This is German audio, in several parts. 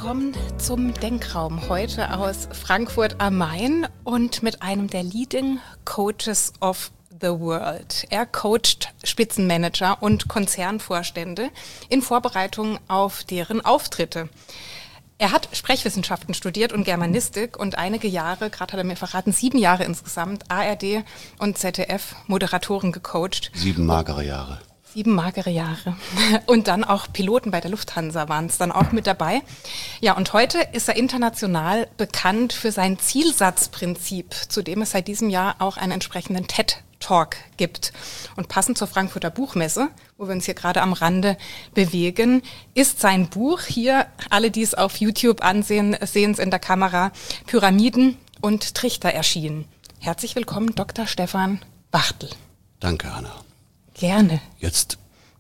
willkommen zum Denkraum, heute aus Frankfurt am Main und mit einem der Leading Coaches of the World. Er coacht Spitzenmanager und Konzernvorstände in Vorbereitung auf deren Auftritte. Er hat Sprechwissenschaften studiert und Germanistik und einige Jahre, gerade hat er mir verraten, 7 Jahre insgesamt, ARD und ZDF Moderatoren gecoacht. 7 magere Jahre. 7 magere Jahre. Und dann auch Piloten bei der Lufthansa waren es dann auch mit dabei. Ja, und heute ist er international bekannt für sein Zielsatzprinzip, zu dem es seit diesem Jahr auch einen entsprechenden TED-Talk gibt. Und passend zur Frankfurter Buchmesse, wo wir uns hier gerade am Rande bewegen, ist sein Buch hier, alle, die es auf YouTube ansehen, sehen es in der Kamera, Pyramiden und Trichter erschienen. Herzlich willkommen, Dr. Stefan Wachtel. Danke, Anna. Gerne. Jetzt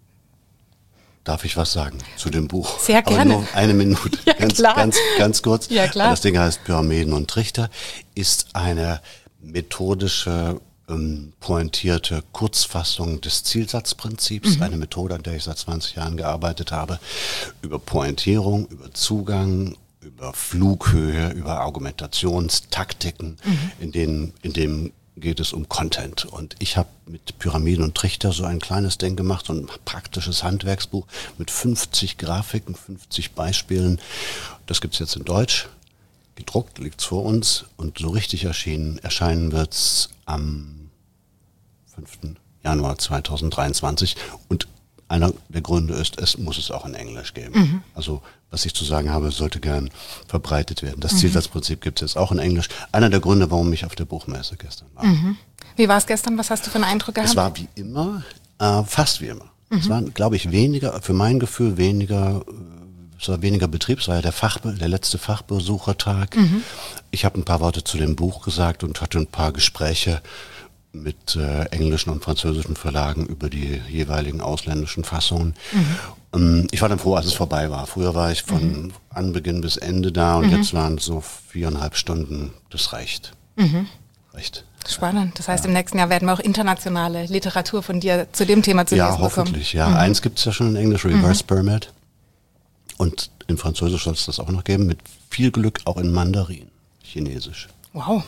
darf ich was sagen zu dem Buch. Sehr gerne. Aber nur eine Minute, Ja, ganz kurz. Ja, klar. Das Ding heißt Pyramiden und Trichter, ist eine methodische, pointierte Kurzfassung des Zielsatzprinzips, eine Methode, an der ich seit 20 Jahren gearbeitet habe, über Pointierung, über Zugang, über Flughöhe, über Argumentationstaktiken, in dem geht es um Content. Und ich habe mit Pyramiden und Trichter so ein kleines Ding gemacht, so ein praktisches Handwerksbuch mit 50 Grafiken, 50 Beispielen. Das gibt's jetzt in Deutsch, gedruckt, liegt's vor uns und so richtig erscheinen wird's am 5. Januar 2023. Und einer der Gründe ist, es muss es auch in Englisch geben. Also was ich zu sagen habe, sollte gern verbreitet werden. Das Zielsatzprinzip gibt es jetzt auch in Englisch. Einer der Gründe, warum ich auf der Buchmesse gestern war. Wie war es gestern? Was hast du für einen Eindruck gehabt? Es war wie immer, fast wie immer. Es war, glaube ich, weniger, für mein Gefühl weniger, es war weniger Betrieb. Es war ja der letzte Fachbesuchertag. Ich habe ein paar Worte zu dem Buch gesagt und hatte ein paar Gespräche mit englischen und französischen Verlagen über die jeweiligen ausländischen Fassungen. Ich war dann froh, als es vorbei war. Früher war ich von Anbeginn bis Ende da und jetzt waren es so 4,5 Stunden. Das reicht. Reicht. Spannend. Das heißt, im nächsten Jahr werden wir auch internationale Literatur von dir zu dem Thema zu lesen bekommen. Ja, hoffentlich. Ja, eins gibt es ja schon in Englisch, Reverse Pyramid. Und in Französisch soll es das auch noch geben. Mit viel Glück auch in Mandarin, Chinesisch. Wow.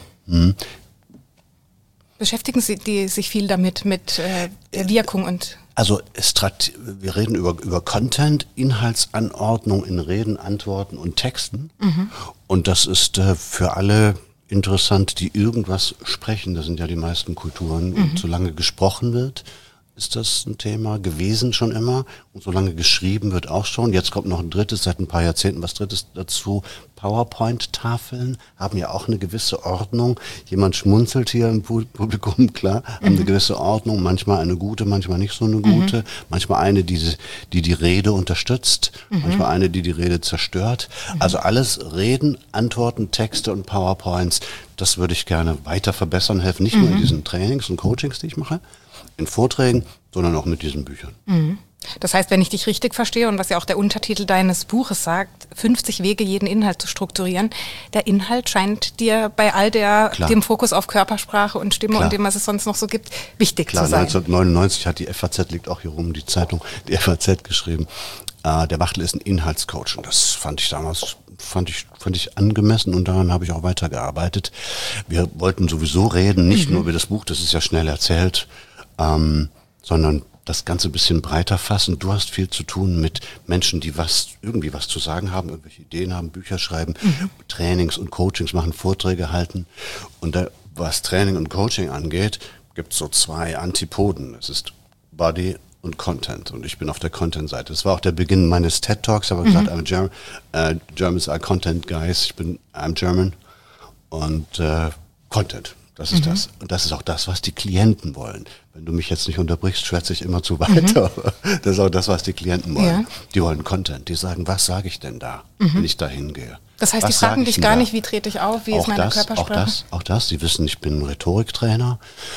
Beschäftigen Sie sich viel damit, mit Wirkung und... Also wir reden über Content, Inhaltsanordnung in Reden, Antworten und Texten. Und das ist für alle interessant, die irgendwas sprechen. Das sind ja die meisten Kulturen. Und solange gesprochen wird, ist das ein Thema gewesen schon immer. Und solange geschrieben wird auch schon. Jetzt kommt noch ein drittes, seit ein paar Jahrzehnten was drittes dazu. PowerPoint-Tafeln haben ja auch eine gewisse Ordnung. Jemand schmunzelt hier im Publikum, klar, haben eine gewisse Ordnung. Manchmal eine gute, manchmal nicht so eine gute. Manchmal eine, die Rede unterstützt. Manchmal eine, die Rede zerstört. Also alles Reden, Antworten, Texte und PowerPoints, das würde ich gerne weiter verbessern, helfen. Nicht nur in diesen Trainings und Coachings, die ich mache, in Vorträgen, sondern auch mit diesen Büchern. Das heißt, wenn ich dich richtig verstehe und was ja auch der Untertitel deines Buches sagt, 50 Wege, jeden Inhalt zu strukturieren. Der Inhalt scheint dir bei all dem Fokus auf Körpersprache und Stimme und dem, was es sonst noch so gibt, wichtig zu sein. 1999 hat die FAZ, liegt auch hier rum, die Zeitung, die FAZ geschrieben, der Wachtel ist ein Inhaltscoach. Und das fand ich damals angemessen und daran habe ich auch weitergearbeitet. Wir wollten sowieso reden, nicht nur über das Buch, das ist ja schnell erzählt, sondern das Ganze ein bisschen breiter fassen. Du hast viel zu tun mit Menschen, die irgendwie was zu sagen haben, irgendwelche Ideen haben, Bücher schreiben, Trainings und Coachings machen, Vorträge halten. Und was Training und Coaching angeht, gibt es so 2 Antipoden. Es ist Body und Content. Und ich bin auf der Content-Seite. Das war auch der Beginn meines TED-Talks. Ich habe gesagt, Germans are Content Guys. I'm German. Und Content. Das ist das. Und das ist auch das, was die Klienten wollen. Wenn du mich jetzt nicht unterbrichst, schwätze ich immer zu weiter. Das ist auch das, was die Klienten wollen. Ja. Die wollen Content. Die sagen, was sage ich denn da, wenn ich da hingehe? Das heißt, die fragen dich gar nicht, wie trete ich auf, wie ist meine Körpersprache? Auch das. Die wissen, ich bin ein Rhetoriktrainer.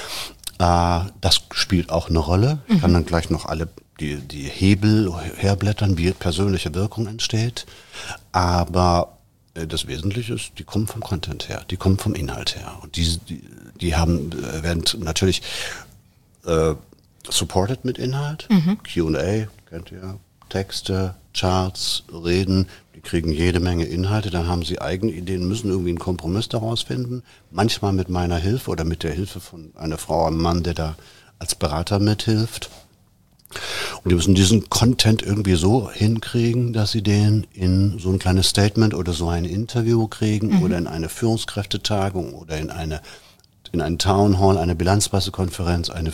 Das spielt auch eine Rolle. Ich kann dann gleich noch alle die Hebel herblättern, wie persönliche Wirkung entsteht. Aber das Wesentliche ist, die kommen vom Content her, die kommen vom Inhalt her. Und die werden natürlich supported mit Inhalt, Q&A, kennt ihr, Texte, Charts, Reden, die kriegen jede Menge Inhalte, dann haben sie eigene Ideen, müssen irgendwie einen Kompromiss daraus finden, manchmal mit meiner Hilfe oder mit der Hilfe von einer Frau, einem Mann, der da als Berater mithilft. Und die müssen diesen Content irgendwie so hinkriegen, dass sie den in so ein kleines Statement oder so ein Interview kriegen oder in eine Führungskräftetagung oder in einen Town Hall, eine Bilanzpressekonferenz, eine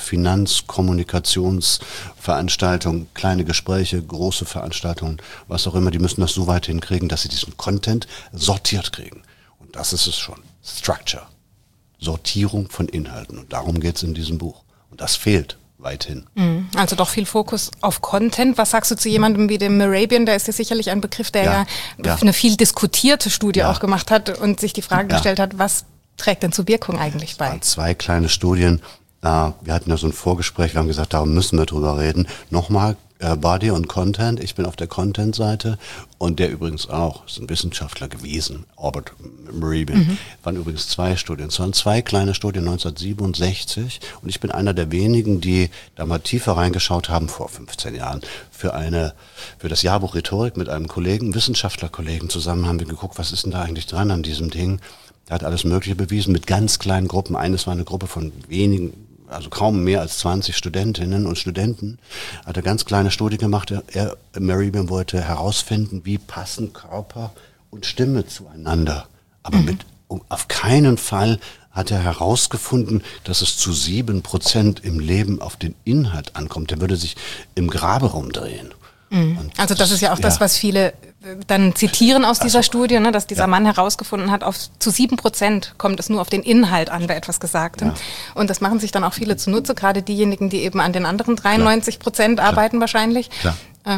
Finanzkommunikationsveranstaltung, kleine Gespräche, große Veranstaltungen, was auch immer, die müssen das so weit hinkriegen, dass sie diesen Content sortiert kriegen. Und das ist es schon. Structure. Sortierung von Inhalten. Und darum geht es in diesem Buch. Und das fehlt weithin. Also doch viel Fokus auf Content. Was sagst du zu jemandem wie dem Mehrabian? Der ist ja sicherlich ein Begriff, der eine viel diskutierte Studie auch gemacht hat und sich die Frage gestellt hat, was trägt denn zur Wirkung eigentlich bei? 2 kleine Studien. Wir hatten ja so ein Vorgespräch, wir haben gesagt, darum müssen wir drüber reden. Nochmal, Body und Content. Ich bin auf der Content-Seite und der übrigens auch, ist ein Wissenschaftler gewesen, Albert Mehrabian. Waren übrigens 2 Studien. Es waren 2 kleine Studien, 1967 und ich bin einer der wenigen, die da mal tiefer reingeschaut haben, vor 15 Jahren, für das Jahrbuch Rhetorik mit einem Kollegen, Wissenschaftlerkollegen zusammen haben wir geguckt, was ist denn da eigentlich dran an diesem Ding. Der hat alles Mögliche bewiesen mit ganz kleinen Gruppen. Eines war eine Gruppe von wenigen, also kaum mehr als 20 Studentinnen und Studenten. Hat eine ganz kleine Studie gemacht. Mehrabian wollte herausfinden, wie passen Körper und Stimme zueinander. Aber auf keinen Fall hat er herausgefunden, dass es zu 7% im Leben auf den Inhalt ankommt. Der würde sich im Grabe rumdrehen. Also das ist ja auch das, was viele dann zitieren aus dieser Studie, ne, dass dieser Mann herausgefunden hat, zu 7% kommt es nur auf den Inhalt an, bei etwas Gesagtem. Ja. Und das machen sich dann auch viele zunutze, gerade diejenigen, die eben an den anderen 93% arbeiten wahrscheinlich. Klar.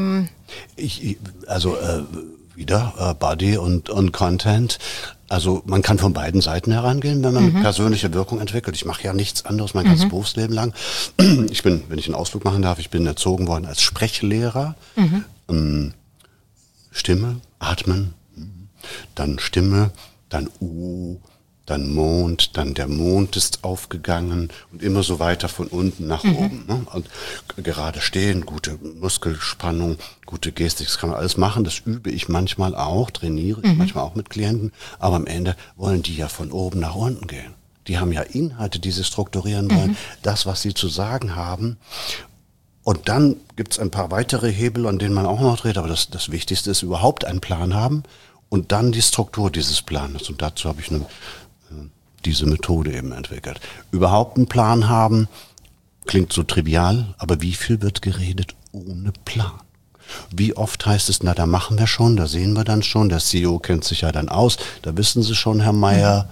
Wieder Body und Content. Also man kann von beiden Seiten herangehen, wenn man persönliche Wirkung entwickelt. Ich mache ja nichts anderes mein ganzes Berufsleben lang. Ich bin, wenn ich einen Ausflug machen darf, ich bin erzogen worden als Sprechlehrer. Stimme, atmen, dann Stimme, dann dann Mond, dann der Mond ist aufgegangen und immer so weiter von unten nach oben. Ne? Und gerade stehen, gute Muskelspannung, gute Gestik, das kann man alles machen. Das übe ich manchmal auch, trainiere ich manchmal auch mit Klienten. Aber am Ende wollen die ja von oben nach unten gehen. Die haben ja Inhalte, die sie strukturieren wollen, das, was sie zu sagen haben. Und dann gibt es ein paar weitere Hebel, an denen man auch noch dreht, aber das Wichtigste ist überhaupt einen Plan haben und dann die Struktur dieses Planes. Und dazu habe ich diese Methode eben entwickelt. Überhaupt einen Plan haben, klingt so trivial, aber wie viel wird geredet ohne Plan? Wie oft heißt es, na, da machen wir schon, da sehen wir dann schon, der CEO kennt sich ja dann aus, da wissen Sie schon, Herr Meier,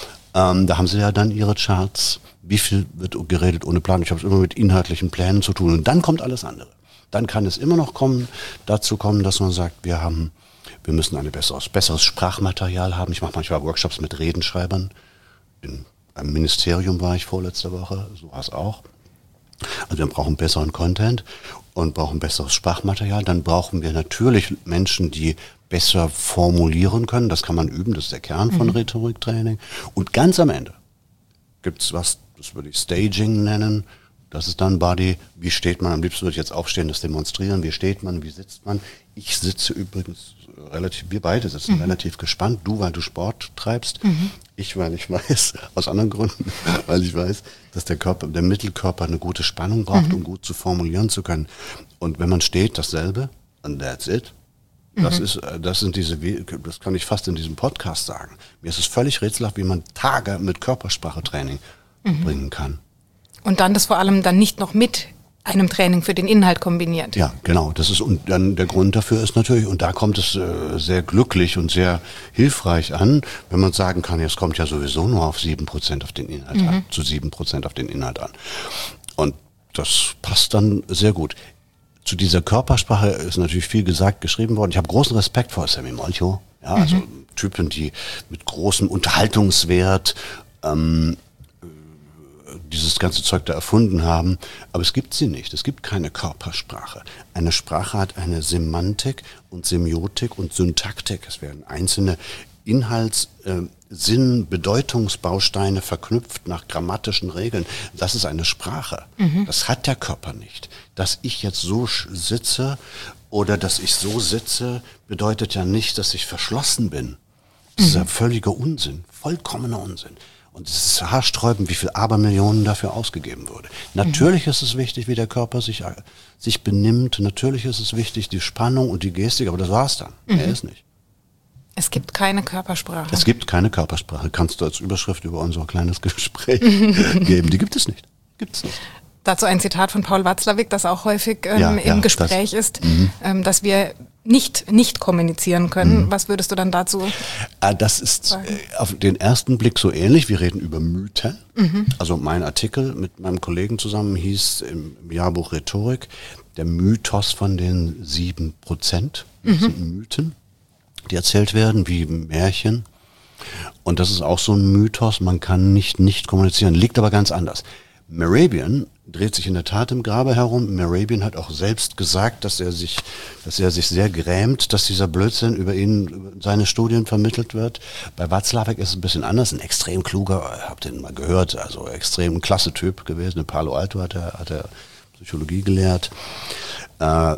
da haben Sie ja dann Ihre Charts. Wie viel wird geredet ohne Plan? Ich habe es immer mit inhaltlichen Plänen zu tun. Und dann kommt alles andere. Dann kann es immer noch dazu kommen, dass man sagt, wir müssen ein besseres Sprachmaterial haben. Ich mache manchmal Workshops mit Redenschreibern. In einem Ministerium war ich vorletzte Woche, so war es auch. Also wir brauchen besseren Content und brauchen besseres Sprachmaterial. Dann brauchen wir natürlich Menschen, die besser formulieren können. Das kann man üben, das ist der Kern von Rhetoriktraining. Und ganz am Ende gibt es was, das würde ich Staging nennen. Das ist dann Body. Wie steht man? Am liebsten würde ich jetzt aufstehen, das demonstrieren. Wie steht man? Wie sitzt man? Ich sitze übrigens wir beide sitzen relativ gespannt. Du, weil du Sport treibst. Ich, weil ich weiß, aus anderen Gründen, weil ich weiß, dass der Mittelkörper eine gute Spannung braucht, um gut zu formulieren zu können. Und wenn man steht, dasselbe. And that's it. Das kann ich fast in diesem Podcast sagen. Mir ist es völlig rätselhaft, wie man Tage mit Körpersprachetraining bringen kann. Und dann das vor allem dann nicht noch mit einem Training für den Inhalt kombiniert. Ja, genau. Und dann der Grund dafür ist natürlich, und da kommt es sehr glücklich und sehr hilfreich an, wenn man sagen kann, es kommt ja sowieso nur auf 7% auf den Inhalt an, zu 7% auf den Inhalt an. Und das passt dann sehr gut. Zu dieser Körpersprache ist natürlich viel gesagt, geschrieben worden. Ich habe großen Respekt vor Sammy Molcho. Ja, also Typen, die mit großem Unterhaltungswert dieses ganze Zeug da erfunden haben. Aber es gibt sie nicht. Es gibt keine Körpersprache. Eine Sprache hat eine Semantik und Semiotik und Syntaktik. Es werden einzelne Sinn, Bedeutungsbausteine verknüpft nach grammatischen Regeln. Das ist eine Sprache. Das hat der Körper nicht. Dass ich jetzt so sitze oder dass ich so sitze, bedeutet ja nicht, dass ich verschlossen bin. Das ist ja völliger Unsinn, vollkommener Unsinn. Und es ist haarsträubend, wie viel Abermillionen dafür ausgegeben wurde. Natürlich ist es wichtig, wie der Körper sich benimmt. Natürlich ist es wichtig, die Spannung und die Gestik, aber das war's dann. Mehr ist nicht. Es gibt keine Körpersprache. Es gibt keine Körpersprache. Kannst du als Überschrift über unser kleines Gespräch geben. Die gibt es nicht. Gibt's nicht. Dazu ein Zitat von Paul Watzlawick, das auch häufig im Gespräch ist, dass wir nicht kommunizieren können. Was würdest du dann dazu Das ist sagen? Auf den ersten Blick so ähnlich. Wir reden über Mythen. Also mein Artikel mit meinem Kollegen zusammen hieß im Jahrbuch Rhetorik, der Mythos von den 7%. Das sind Mythen, die erzählt werden wie Märchen. Und das ist auch so ein Mythos, man kann nicht kommunizieren. Liegt aber ganz anders. Mehrabian dreht sich in der Tat im Grabe herum. Mehrabian hat auch selbst gesagt, dass er sich sehr grämt, dass dieser Blödsinn über seine Studien vermittelt wird. Bei Watzlawick ist es ein bisschen anders. Ein extrem kluger, habt ihr ihn mal gehört, also extrem klasse Typ gewesen. In Palo Alto hat er Psychologie gelehrt. Der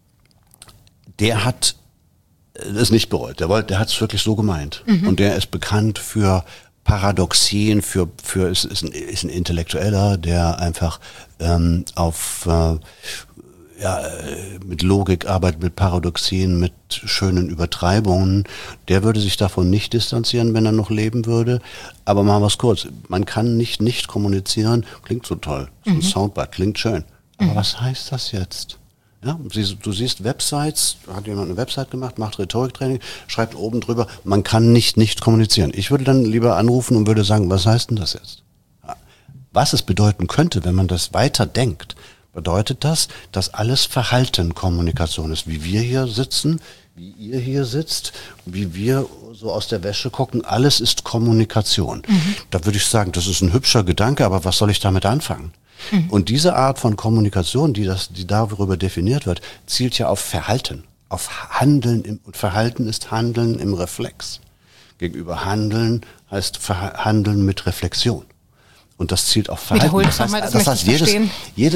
hat es nicht bereut. Der hat es wirklich so gemeint. Und der ist bekannt für Paradoxien, ist ein Intellektueller, der einfach mit Logik arbeitet, mit Paradoxien, mit schönen Übertreibungen. Der würde sich davon nicht distanzieren, wenn er noch leben würde. Aber machen wir es kurz. Man kann nicht kommunizieren. Klingt so toll. So ein Soundbite, klingt schön. Aber was heißt das jetzt? Ja, du siehst Websites, hat jemand eine Website gemacht, macht Rhetoriktraining, schreibt oben drüber, man kann nicht kommunizieren. Ich würde dann lieber anrufen und würde sagen, was heißt denn das jetzt? Was es bedeuten könnte, wenn man das weiter denkt, bedeutet das, dass alles Verhalten Kommunikation ist. Wie wir hier sitzen, wie ihr hier sitzt, wie wir so aus der Wäsche gucken, alles ist Kommunikation. Da würde ich sagen, das ist ein hübscher Gedanke, aber was soll ich damit anfangen? Und diese Art von Kommunikation, die darüber definiert wird, zielt ja auf Verhalten, auf Handeln. Und Verhalten ist Handeln im Reflex. Gegenüber Handeln heißt Handeln mit Reflexion. Und das zielt auf Verhalten. Wiederholt nochmal, das möchte ich verstehen.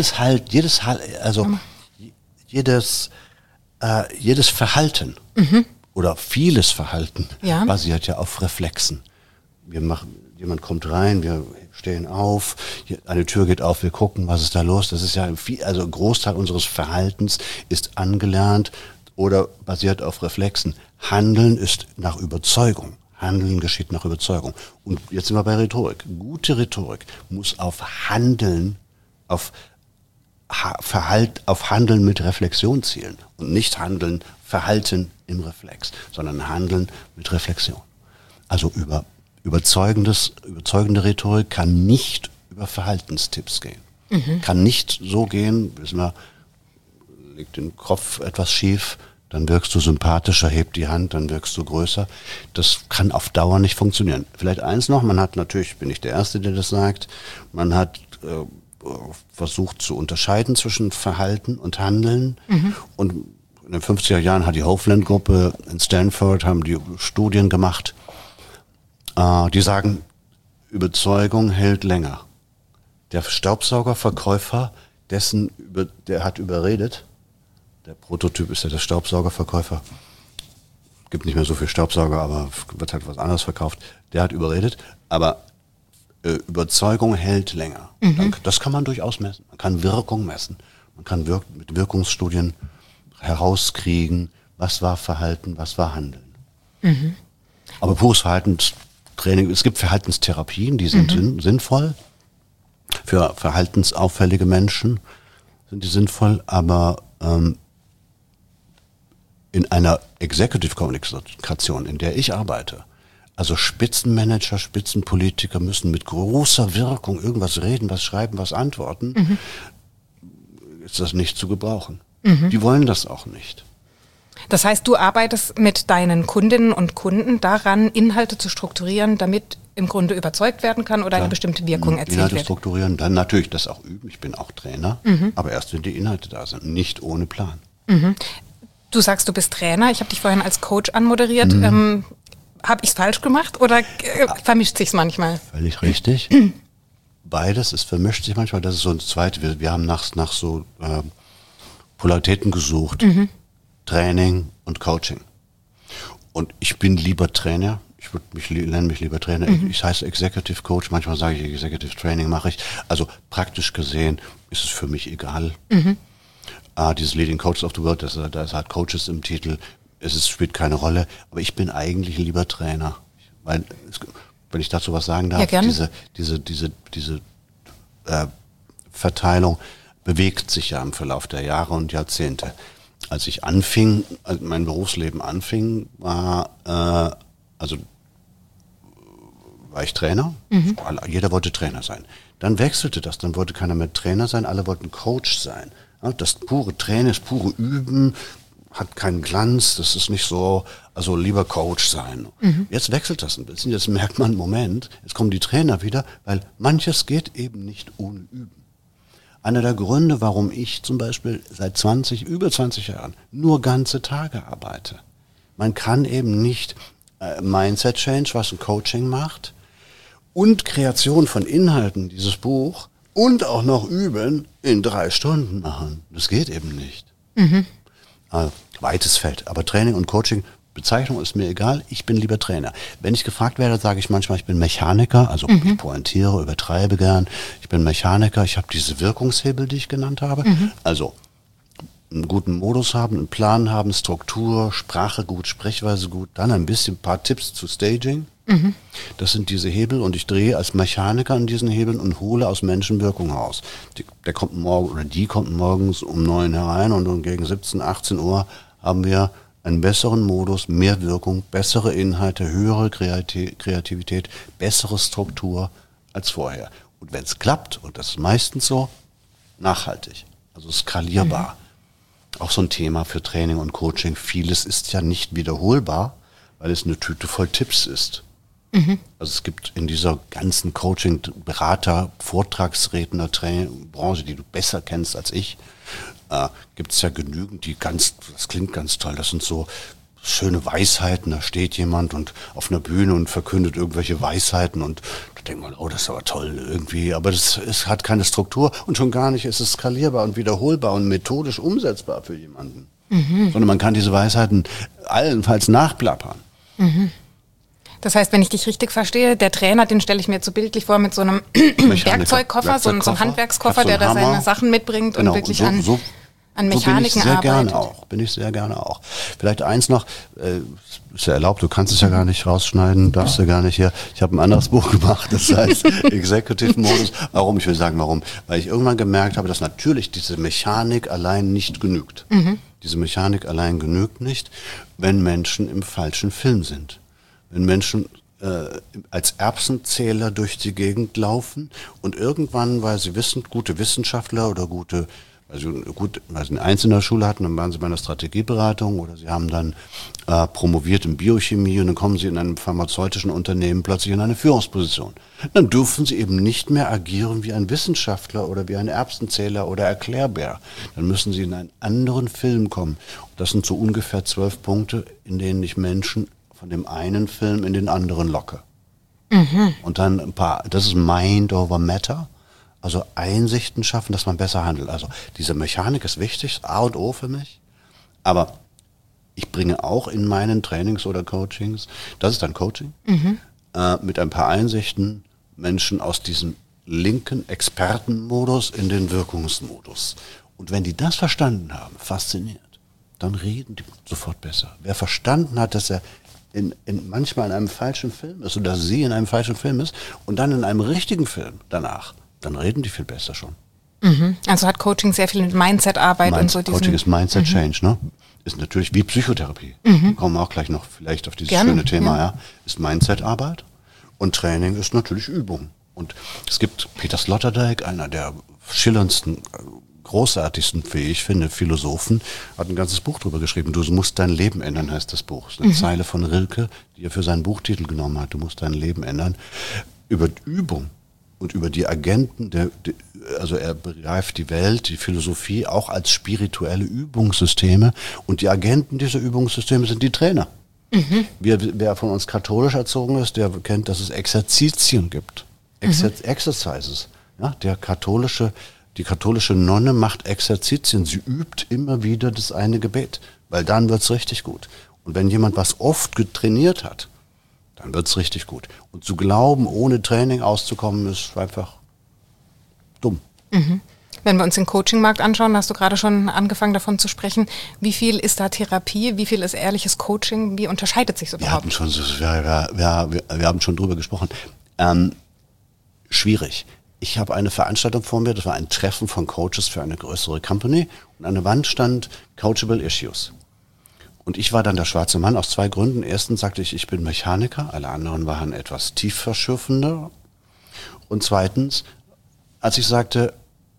Jedes Verhalten oder vieles Verhalten basiert ja auf Reflexen. Jemand kommt rein, wir stehen auf, eine Tür geht auf, wir gucken, was ist da los. Das ist ja ein Großteil unseres Verhaltens ist angelernt oder basiert auf Reflexen. Handeln ist nach Überzeugung. Handeln geschieht nach Überzeugung. Und jetzt sind wir bei Rhetorik. Gute Rhetorik muss auf Handeln, auf Handeln mit Reflexion zielen. Und nicht Verhalten im Reflex, sondern Handeln mit Reflexion. Also überzeugende Rhetorik kann nicht über Verhaltenstipps gehen. Kann nicht so gehen, legt den Kopf etwas schief, dann wirkst du sympathischer, hebt die Hand, dann wirkst du größer. Das kann auf Dauer nicht funktionieren. Vielleicht eins noch, man hat natürlich, bin ich der Erste, der das sagt, man hat versucht zu unterscheiden zwischen Verhalten und Handeln. Und in den 50er Jahren hat die Hopeland-Gruppe in Stanford, haben die Studien gemacht, die sagen, Überzeugung hält länger. Der Staubsaugerverkäufer, der hat überredet, der Prototyp ist ja der Staubsaugerverkäufer, gibt nicht mehr so viel Staubsauger, aber wird halt was anderes verkauft, der hat überredet, aber Überzeugung hält länger. Das kann man durchaus messen. Man kann Wirkung messen. Man kann mit Wirkungsstudien herauskriegen, was war Verhalten, was war Handeln. Aber pures Verhaltenstraining, es gibt Verhaltenstherapien, die sind sinnvoll. Für verhaltensauffällige Menschen sind die sinnvoll, aber in einer Executive Kommunikation, in der ich arbeite, also Spitzenmanager, Spitzenpolitiker müssen mit großer Wirkung irgendwas reden, was schreiben, was antworten, ist das nicht zu gebrauchen. Die wollen das auch nicht. Das heißt, du arbeitest mit deinen Kundinnen und Kunden daran, Inhalte zu strukturieren, damit im Grunde überzeugt werden kann oder eine bestimmte Wirkung erzielt Inhalte wird. strukturieren, dann natürlich das auch üben. Ich bin auch Trainer, aber erst wenn die Inhalte da sind, nicht ohne Plan. Du sagst, du bist Trainer. Ich habe dich vorhin als Coach anmoderiert. habe ich es falsch gemacht oder vermischt sich's manchmal? Völlig richtig. Beides, es vermischt sich manchmal. Das ist so ein zweites. Wir haben nach so Polaritäten gesucht. Training und Coaching. Und ich bin lieber Trainer. Ich nenne mich lieber Trainer. Ich heiße Executive Coach. Manchmal sage ich, Executive Training mache ich. Also praktisch gesehen ist es für mich egal. Dieses Leading Coaches of the World, da ist halt Coaches im Titel. Spielt keine Rolle. Aber ich bin eigentlich lieber Trainer. Weil, wenn ich dazu was sagen darf, ja, diese Verteilung bewegt sich ja im Verlauf der Jahre und Jahrzehnte. Als mein Berufsleben anfing, war ich Trainer. Jeder wollte Trainer sein. Dann wechselte das, dann wollte keiner mehr Trainer sein, alle wollten Coach sein. Ja, das pure Training, das pure Üben hat keinen Glanz, das ist nicht so, also lieber Coach sein. Jetzt wechselt das ein bisschen, jetzt merkt man, Moment, jetzt kommen die Trainer wieder, weil manches geht eben nicht ohne Üben. Einer der Gründe, warum ich zum Beispiel seit über 20 Jahren nur ganze Tage arbeite. Man kann eben nicht Mindset Change, was ein Coaching macht, und Kreation von Inhalten, dieses Buch, und auch noch üben, in 3 Stunden machen. Das geht eben nicht. Weites Feld. Aber Training und Coaching, Bezeichnung ist mir egal, ich bin lieber Trainer. Wenn ich gefragt werde, sage ich manchmal, ich bin Mechaniker, also ich pointiere, übertreibe gern. Ich bin Mechaniker, ich habe diese Wirkungshebel, die ich genannt habe. Also einen guten Modus haben, einen Plan haben, Struktur, Sprache gut, Sprechweise gut, dann ein paar Tipps zu Staging. Das sind diese Hebel und ich drehe als Mechaniker an diesen Hebeln und hole aus Menschen Wirkung raus. Der kommt morgen oder die kommt morgens um 9 herein und gegen 17, 18 Uhr haben wir einen besseren Modus, mehr Wirkung, bessere Inhalte, höhere Kreativität, bessere Struktur als vorher. Und wenn es klappt, und das ist meistens so, nachhaltig, also skalierbar. Auch so ein Thema für Training und Coaching. Vieles ist ja nicht wiederholbar, weil es eine Tüte voll Tipps ist. Also es gibt in dieser ganzen Coaching, Berater, Vortragsredner, Branche, die du besser kennst als ich, gibt es ja genügend, das klingt ganz toll, das sind so schöne Weisheiten, da steht jemand und auf einer Bühne und verkündet irgendwelche Weisheiten und da denkt man, oh, das ist aber toll irgendwie, aber es hat keine Struktur und schon gar nicht ist es skalierbar und wiederholbar und methodisch umsetzbar für jemanden. Sondern man kann diese Weisheiten allenfalls nachplappern. Das heißt, wenn ich dich richtig verstehe, der Trainer, den stelle ich mir jetzt so bildlich vor mit so einem Werkzeugkoffer, so einem Handwerkskoffer, der da seine Sachen mitbringt und wirklich an Mechaniken arbeitet. Bin ich sehr gerne auch. Vielleicht eins noch, ist ja erlaubt, du kannst es ja gar nicht rausschneiden, darfst du gar nicht hier. Ich habe ein anderes Buch gemacht, das heißt Executive Modus. Warum? Ich will sagen, warum. Weil ich irgendwann gemerkt habe, dass natürlich diese Mechanik allein nicht genügt. Diese Mechanik allein genügt nicht, wenn Menschen im falschen Film sind. Wenn Menschen als Erbsenzähler durch die Gegend laufen und irgendwann, weil sie gute Wissenschaftler oder weil sie eine einzelne Schule hatten, dann waren sie bei einer Strategieberatung oder sie haben dann promoviert in Biochemie und dann kommen sie in einem pharmazeutischen Unternehmen plötzlich in eine Führungsposition. Dann dürfen sie eben nicht mehr agieren wie ein Wissenschaftler oder wie ein Erbsenzähler oder Erklärbär. Dann müssen sie in einen anderen Film kommen. Und das sind so ungefähr 12 Punkte, in denen ich Menschen von dem einen Film in den anderen locke. Und dann das ist Mind over Matter, also Einsichten schaffen, dass man besser handelt. Also diese Mechanik ist wichtig, A und O für mich, aber ich bringe auch in meinen Trainings oder Coachings, das ist dann Coaching, mit ein paar Einsichten Menschen aus diesem linken Expertenmodus in den Wirkungsmodus. Und wenn die das verstanden haben, fasziniert, dann reden die sofort besser. Wer verstanden hat, dass er manchmal in einem falschen Film ist oder sie in einem falschen Film ist und dann in einem richtigen Film danach, dann reden die viel besser schon. Also hat Coaching sehr viel mit Mindset-Arbeit und so. Coaching ist Mindset Change, ne? Ist natürlich wie Psychotherapie. Kommen wir auch gleich noch vielleicht auf dieses schöne Thema, ja. Ist Mindset-Arbeit und Training ist natürlich Übung. Und es gibt Peter Sloterdijk, einer der schillerndsten, großartigsten, wie ich finde, Philosophen, hat ein ganzes Buch drüber geschrieben. Du musst dein Leben ändern, heißt das Buch. Das ist eine Zeile von Rilke, die er für seinen Buchtitel genommen hat. Du musst dein Leben ändern. Über Übung und über die Agenten, also er begreift die Welt, die Philosophie auch als spirituelle Übungssysteme und die Agenten dieser Übungssysteme sind die Trainer. Wer von uns katholisch erzogen ist, der kennt, dass es Exerzitien gibt. Exercises. Ja, die katholische Nonne macht Exerzitien. Sie übt immer wieder das eine Gebet, weil dann wird's richtig gut. Und wenn jemand was oft getrainiert hat, dann wird's richtig gut. Und zu glauben, ohne Training auszukommen, ist einfach dumm. Wenn wir uns den Coaching-Markt anschauen, hast du gerade schon angefangen davon zu sprechen, wie viel ist da Therapie, wie viel ist ehrliches Coaching, wie unterscheidet sich das überhaupt? Wir haben schon drüber gesprochen. Schwierig. Ich habe eine Veranstaltung vor mir, das war ein Treffen von Coaches für eine größere Company und an der Wand stand Coachable Issues. Und ich war dann der schwarze Mann aus 2 Gründen. Erstens sagte ich bin Mechaniker, alle anderen waren etwas tiefverschürfender. Und zweitens, weil ich sagte,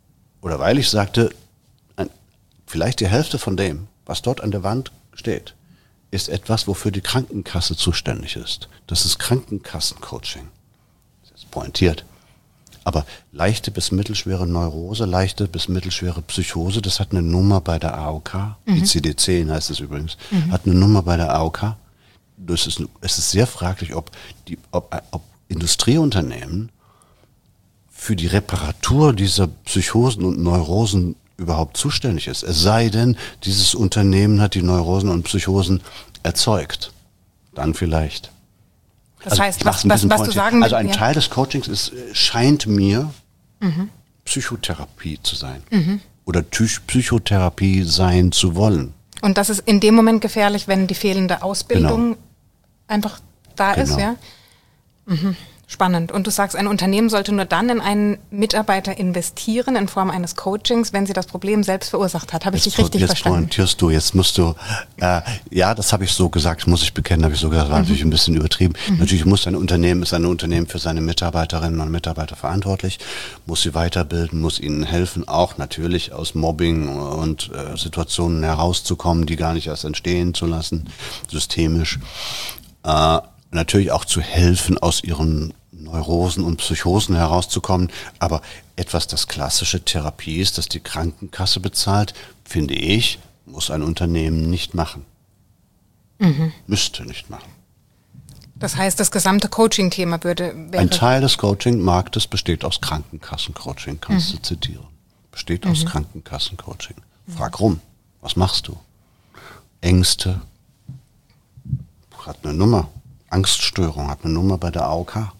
vielleicht die Hälfte von dem, was dort an der Wand steht, ist etwas, wofür die Krankenkasse zuständig ist. Das ist Krankenkassencoaching. Das ist pointiert. Aber leichte bis mittelschwere Neurose, leichte bis mittelschwere Psychose, das hat eine Nummer bei der AOK, ICD-10 heißt es übrigens, hat eine Nummer bei der AOK. Es ist sehr fraglich, ob Industrieunternehmen für die Reparatur dieser Psychosen und Neurosen überhaupt zuständig ist. Es sei denn, dieses Unternehmen hat die Neurosen und Psychosen erzeugt. Dann vielleicht. Das heißt, was du sagen Also ein Teil des Coachings scheint mir Psychotherapie zu sein. Oder Psychotherapie sein zu wollen. Und das ist in dem Moment gefährlich, wenn die fehlende Ausbildung einfach da ist, ja? Spannend. Und du sagst, ein Unternehmen sollte nur dann in einen Mitarbeiter investieren in Form eines Coachings, wenn sie das Problem selbst verursacht hat. Habe ich dich richtig verstanden? Jetzt musst du, ja, das habe ich so gesagt, muss ich bekennen, habe ich so gesagt, war natürlich ein bisschen übertrieben. Natürlich ist ein Unternehmen für seine Mitarbeiterinnen und Mitarbeiter verantwortlich, muss sie weiterbilden, muss ihnen helfen, auch natürlich aus Mobbing und Situationen herauszukommen, die gar nicht erst entstehen zu lassen, systemisch. Natürlich auch zu helfen, aus ihren Neurosen und Psychosen herauszukommen. Aber etwas, das klassische Therapie ist, das die Krankenkasse bezahlt, finde ich, muss ein Unternehmen nicht machen. Müsste nicht machen. Das heißt, das gesamte Coaching-Thema wäre... Ein Teil des Coaching-Marktes besteht aus Krankenkassencoaching, kannst du zitieren. Besteht aus Krankenkassencoaching. Frag rum, was machst du? Ängste, hat eine Nummer. Angststörung hat eine Nummer bei der AOK.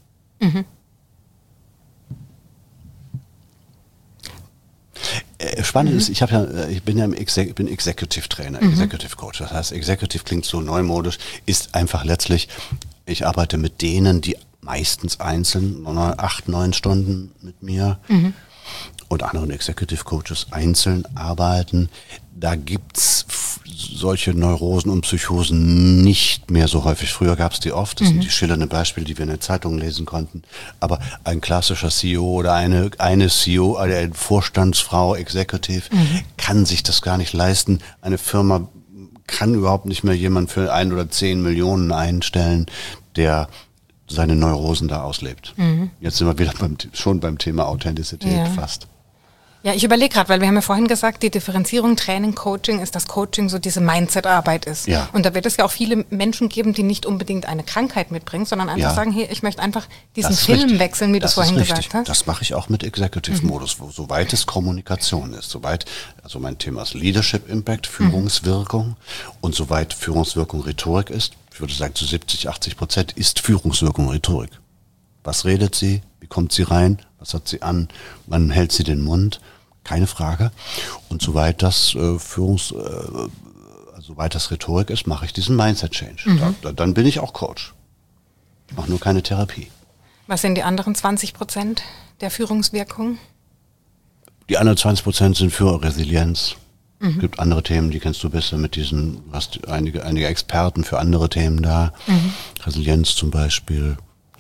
Spannend ist, ich bin Executive Trainer, Executive Coach. Das heißt, Executive klingt so neumodisch, ist einfach letztlich, ich arbeite mit denen, die meistens einzeln 8, 9 Stunden mit mir und anderen Executive Coaches einzeln arbeiten. Da gibt's solche Neurosen und Psychosen nicht mehr so häufig. Früher gab's die oft. Das sind die schillernden Beispiele, die wir in der Zeitung lesen konnten. Aber ein klassischer CEO oder eine CEO, eine Vorstandsfrau, Executive, kann sich das gar nicht leisten. Eine Firma kann überhaupt nicht mehr jemand für 1 oder 10 Millionen einstellen, der seine Neurosen da auslebt. Jetzt sind wir wieder schon beim Thema Authentizität fast. Ja, ich überlege gerade, weil wir haben ja vorhin gesagt, die Differenzierung Training, Coaching ist, dass Coaching so diese Mindset-Arbeit ist. Ja. Und da wird es ja auch viele Menschen geben, die nicht unbedingt eine Krankheit mitbringen, sondern einfach sagen, hey, ich möchte einfach diesen Film wechseln, wie du es vorhin gesagt hast. Das mache ich auch mit Executive-Modus, soweit es Kommunikation ist, also mein Thema ist Leadership Impact, Führungswirkung und soweit Führungswirkung Rhetorik ist, ich würde sagen zu 70-80% ist Führungswirkung Rhetorik. Was redet sie? Wie kommt sie rein? Was hat sie an? Wann hält sie den Mund? Keine Frage. Und soweit das soweit das Rhetorik ist, mache ich diesen Mindset-Change. Dann bin ich auch Coach. Ich mache nur keine Therapie. Was sind die anderen 20% der Führungswirkung? Die anderen 20% sind für Resilienz. Es gibt andere Themen, die kennst du besser mit diesen, du hast einige Experten für andere Themen da. Resilienz zum Beispiel,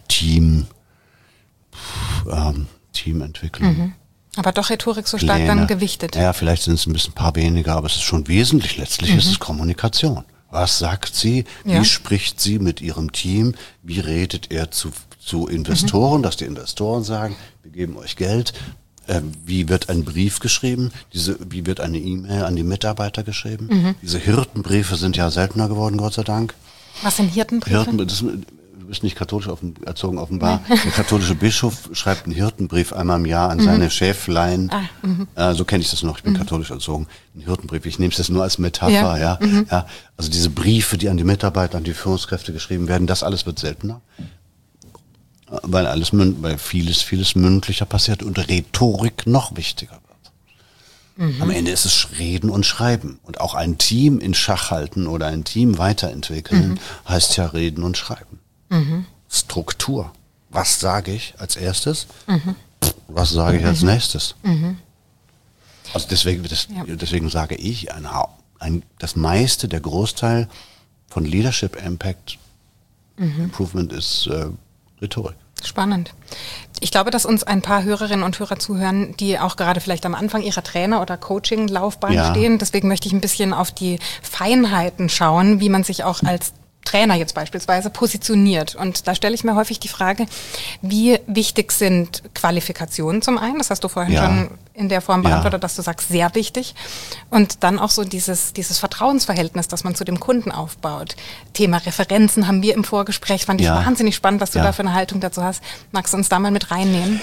Teamentwicklung. Aber doch Rhetorik so stark dann gewichtet. Ja, vielleicht sind es ein paar weniger, aber es ist schon wesentlich. Letztlich ist es Kommunikation. Was sagt sie? Wie spricht sie mit ihrem Team? Wie redet er zu Investoren, dass die Investoren sagen, wir geben euch Geld? Wie wird ein Brief geschrieben? Wie wird eine E-Mail an die Mitarbeiter geschrieben? Diese Hirtenbriefe sind ja seltener geworden, Gott sei Dank. Was sind Hirtenbriefe? Du bist nicht katholisch erzogen offenbar. Nee. Der katholische Bischof schreibt einen Hirtenbrief einmal im Jahr an seine Schäflein. So kenne ich das noch, ich bin katholisch erzogen. Ein Hirtenbrief, ich nehme es jetzt nur als Metapher. Ja. Also diese Briefe, die an die Mitarbeiter, an die Führungskräfte geschrieben werden, das alles wird seltener. Weil vieles mündlicher passiert und Rhetorik noch wichtiger wird. Am Ende ist es Reden und Schreiben. Und auch ein Team in Schach halten oder ein Team weiterentwickeln, heißt ja Reden und Schreiben. Struktur. Was sage ich als erstes? Was sage ich als nächstes? Also deswegen sage ich, das meiste, der Großteil von Leadership Impact Improvement ist Rhetorik. Spannend. Ich glaube, dass uns ein paar Hörerinnen und Hörer zuhören, die auch gerade vielleicht am Anfang ihrer Trainer- oder Coaching-Laufbahn stehen. Deswegen möchte ich ein bisschen auf die Feinheiten schauen, wie man sich auch als Trainer jetzt beispielsweise positioniert. Und da stelle ich mir häufig die Frage, wie wichtig sind Qualifikationen zum einen? Das hast du vorhin schon in der Form beantwortet, dass du sagst, sehr wichtig. Und dann auch so dieses Vertrauensverhältnis, das man zu dem Kunden aufbaut. Thema Referenzen haben wir im Vorgespräch, fand ich wahnsinnig spannend, was du da für eine Haltung dazu hast. Magst du uns da mal mit reinnehmen?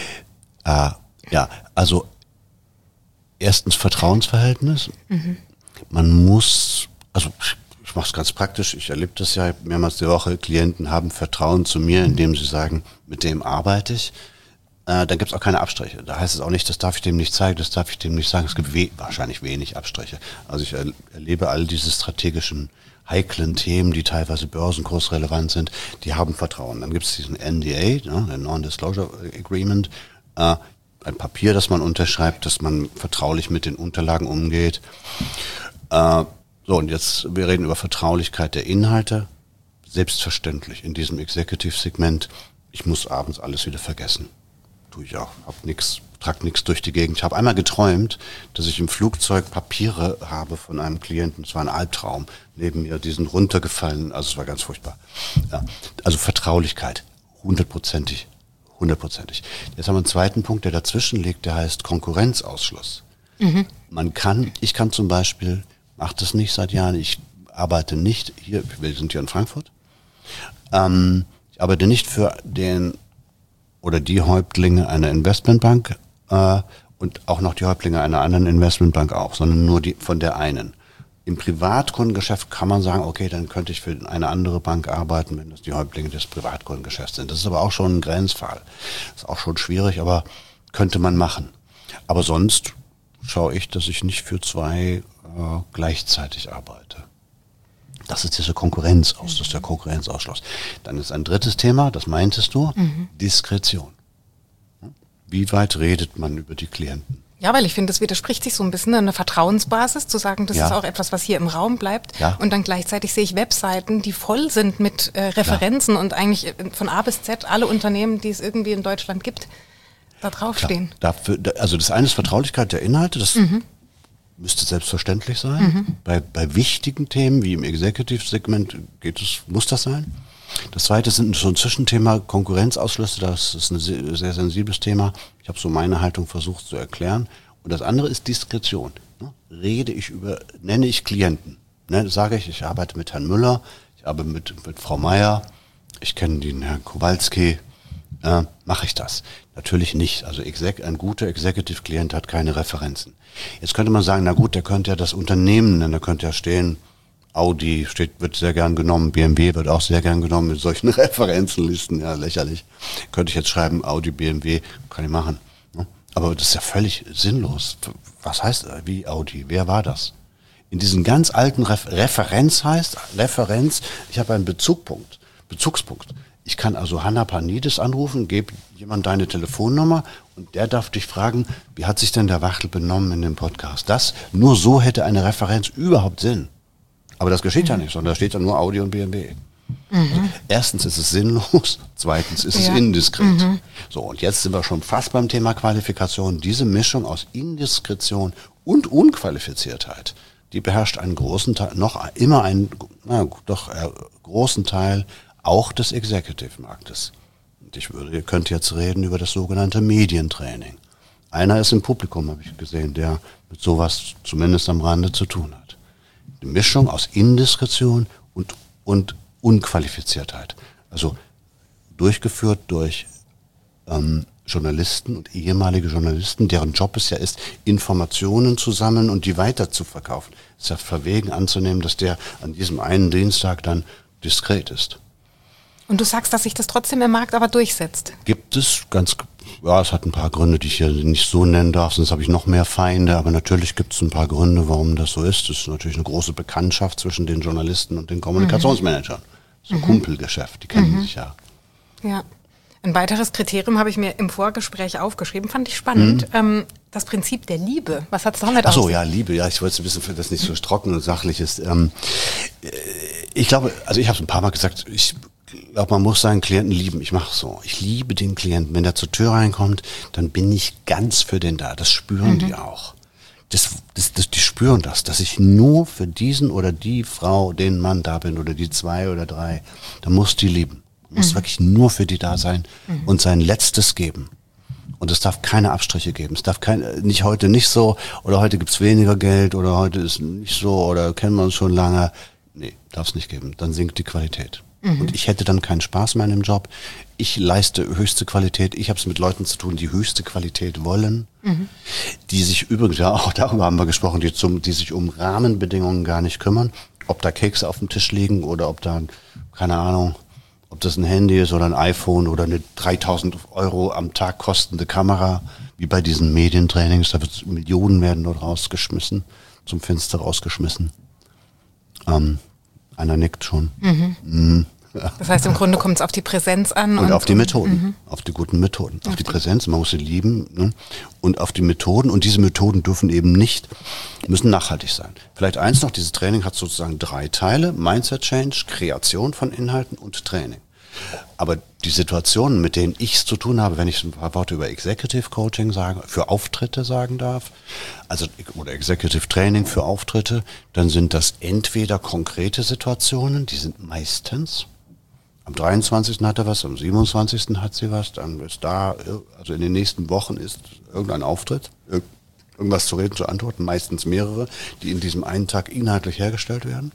Also erstens Vertrauensverhältnis. Man muss, ich mache es ganz praktisch, ich erlebe das ja mehrmals die Woche, Klienten haben Vertrauen zu mir, indem sie sagen, mit dem arbeite ich. Dann gibt es auch keine Abstriche. Da heißt es auch nicht, das darf ich dem nicht zeigen, das darf ich dem nicht sagen. Es gibt wahrscheinlich wenig Abstriche. Also ich erlebe all diese strategischen, heiklen Themen, die teilweise börsenkursrelevant sind, die haben Vertrauen. Dann gibt es diesen NDA, den Non-Disclosure Agreement, ein Papier, das man unterschreibt, dass man vertraulich mit den Unterlagen umgeht. Und jetzt, wir reden über Vertraulichkeit der Inhalte. Selbstverständlich in diesem Executive-Segment, ich muss abends alles wieder vergessen. Tue ich auch, trage nichts durch die Gegend. Ich habe einmal geträumt, dass ich im Flugzeug Papiere habe von einem Klienten. Es war ein Albtraum. Neben mir, die sind runtergefallen. Also es war ganz furchtbar. Ja. Also Vertraulichkeit, 100%ig. Jetzt haben wir einen zweiten Punkt, der dazwischen liegt, der heißt Konkurrenzausschluss. Ich kann zum Beispiel, mache das nicht seit Jahren, ich arbeite nicht hier, wir sind hier in Frankfurt, ich arbeite nicht für den oder die Häuptlinge einer Investmentbank und auch noch die Häuptlinge einer anderen Investmentbank auch, sondern nur die von der einen. Im Privatkundengeschäft kann man sagen, okay, dann könnte ich für eine andere Bank arbeiten, wenn das die Häuptlinge des Privatkundengeschäfts sind. Das ist aber auch schon ein Grenzfall. Das ist auch schon schwierig, aber könnte man machen. Aber sonst schaue ich, dass ich nicht für zwei gleichzeitig arbeite. Das ist diese das ist der Konkurrenzausschluss. Dann ist ein drittes Thema, das meintest du, Diskretion. Wie weit redet man über die Klienten? Ja, weil ich finde, das widerspricht sich so ein bisschen, eine Vertrauensbasis, zu sagen, das ist auch etwas, was hier im Raum bleibt. Ja. Und dann gleichzeitig sehe ich Webseiten, die voll sind mit Referenzen und eigentlich von A bis Z alle Unternehmen, die es irgendwie in Deutschland gibt, da draufstehen. Also das eine ist Vertraulichkeit der Inhalte, das müsste selbstverständlich sein. Bei wichtigen Themen wie im Executive-Segment muss das sein. Das zweite ist so ein Zwischenthema, Konkurrenzausschlüsse, das ist ein sehr sensibles Thema. Ich habe so meine Haltung versucht zu erklären. Und das andere ist Diskretion. Nenne ich Klienten. Sage ich arbeite mit Herrn Müller, ich arbeite mit Frau Meier, ich kenne den Herrn Kowalski, mache ich das? Natürlich nicht. Also ein guter Executive-Klient hat keine Referenzen. Jetzt könnte man sagen, na gut, der könnte ja das Unternehmen nennen, da könnte ja stehen, Audi wird sehr gern genommen, BMW wird auch sehr gern genommen mit solchen Referenzenlisten, ja, lächerlich. Könnte ich jetzt schreiben, Audi, BMW, kann ich machen. Aber das ist ja völlig sinnlos. Was heißt, wie Audi, wer war das? In diesen ganz alten Referenz, ich habe einen Bezugspunkt. Ich kann also Hanna Panidis anrufen, gebe jemand deine Telefonnummer und der darf dich fragen, wie hat sich denn der Wachtel benommen in dem Podcast? Nur so hätte eine Referenz überhaupt Sinn. Aber das geschieht ja nicht, sondern da steht ja nur Audi und BMW. Also erstens ist es sinnlos, zweitens ist es indiskret. So, und jetzt sind wir schon fast beim Thema Qualifikation. Diese Mischung aus Indiskretion und Unqualifiziertheit, die beherrscht einen großen Teil, großen Teil auch des Executive-Marktes. Und ihr könnt jetzt reden über das sogenannte Medientraining. Einer ist im Publikum, habe ich gesehen, der mit sowas zumindest am Rande zu tun hat. Die Mischung aus Indiskretion und Unqualifiziertheit. Also durchgeführt durch Journalisten und ehemalige Journalisten, deren Job es ja ist, Informationen zu sammeln und die weiter zu verkaufen. Es ist ja verwegen anzunehmen, dass der an diesem einen Dienstag dann diskret ist. Und du sagst, dass sich das trotzdem im Markt aber durchsetzt? Gibt es es hat ein paar Gründe, die ich hier nicht so nennen darf, sonst habe ich noch mehr Feinde, aber natürlich gibt es ein paar Gründe, warum das so ist. Es ist natürlich eine große Bekanntschaft zwischen den Journalisten und den Kommunikationsmanagern. Das ist ein Kumpelgeschäft, die kennen sich ja. Ja. Ein weiteres Kriterium habe ich mir im Vorgespräch aufgeschrieben, fand ich spannend. Das Prinzip der Liebe. Was hat es damit auf sich? Ach so, ja, Liebe. Ja, ich wollte es ein bisschen, für das nicht so trocken und sachlich ist. Ich glaube, also ich habe es ein paar Mal gesagt, ich glaube, man muss seinen Klienten lieben. Ich mache so. Ich liebe den Klienten. Wenn der zur Tür reinkommt, dann bin ich ganz für den da. Das spüren die auch. Die spüren das, dass ich nur für diesen oder die Frau, den Mann da bin oder die 2 oder 3. Da muss die lieben. Muss wirklich nur für die da sein und sein Letztes geben. Und es darf keine Abstriche geben. Es darf nicht heute nicht so oder heute gibt's weniger Geld oder heute ist nicht so oder kennen wir uns schon lange. Nee, darf es nicht geben. Dann sinkt die Qualität. Und ich hätte dann keinen Spaß mehr in dem Job. Ich leiste höchste Qualität. Ich habe es mit Leuten zu tun, die höchste Qualität wollen. Die sich übrigens, ja auch darüber haben wir gesprochen, die sich um Rahmenbedingungen gar nicht kümmern. Ob da Kekse auf dem Tisch liegen oder ob da, keine Ahnung, ob das ein Handy ist oder ein iPhone oder eine 3.000 € am Tag kostende Kamera, wie bei diesen Medientrainings, da wird Millionen werden dort rausgeschmissen, zum Fenster rausgeschmissen. Einer nickt schon. Das heißt, im Grunde kommt es auf die Präsenz an. Und auf die Methoden, auf die guten Methoden. Auf die Präsenz, man muss sie lieben, ne? Und auf die Methoden. Und diese Methoden müssen nachhaltig sein. Vielleicht eins noch, dieses Training hat sozusagen 3 Teile. Mindset Change, Kreation von Inhalten und Training. Aber die Situationen, mit denen ich es zu tun habe, wenn ich ein paar Worte über Executive Coaching für Auftritte sagen darf, oder Executive Training für Auftritte, dann sind das entweder konkrete Situationen, die sind meistens, am 23. hat er was, am 27. hat sie was, dann ist also in den nächsten Wochen ist irgendein Auftritt, irgendwas zu reden, zu antworten, meistens mehrere, die in diesem einen Tag inhaltlich hergestellt werden.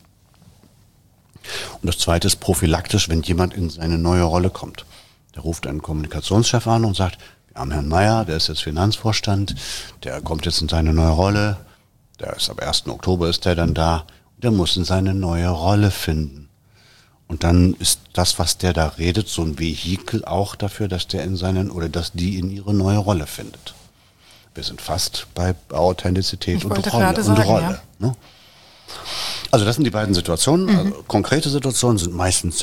Und das Zweite ist prophylaktisch, wenn jemand in seine neue Rolle kommt. Der ruft einen Kommunikationschef an und sagt, wir haben Herrn Meier, der ist jetzt Finanzvorstand, der kommt jetzt in seine neue Rolle, der ist ab 1. Oktober ist der dann da, der muss in seine neue Rolle finden. Und dann ist das, was der da redet, so ein Vehikel auch dafür, dass dass die in ihre neue Rolle findet. Wir sind fast bei Authentizität und Rolle. Ja. Ne? Also das sind die beiden Situationen. Also konkrete Situationen sind meistens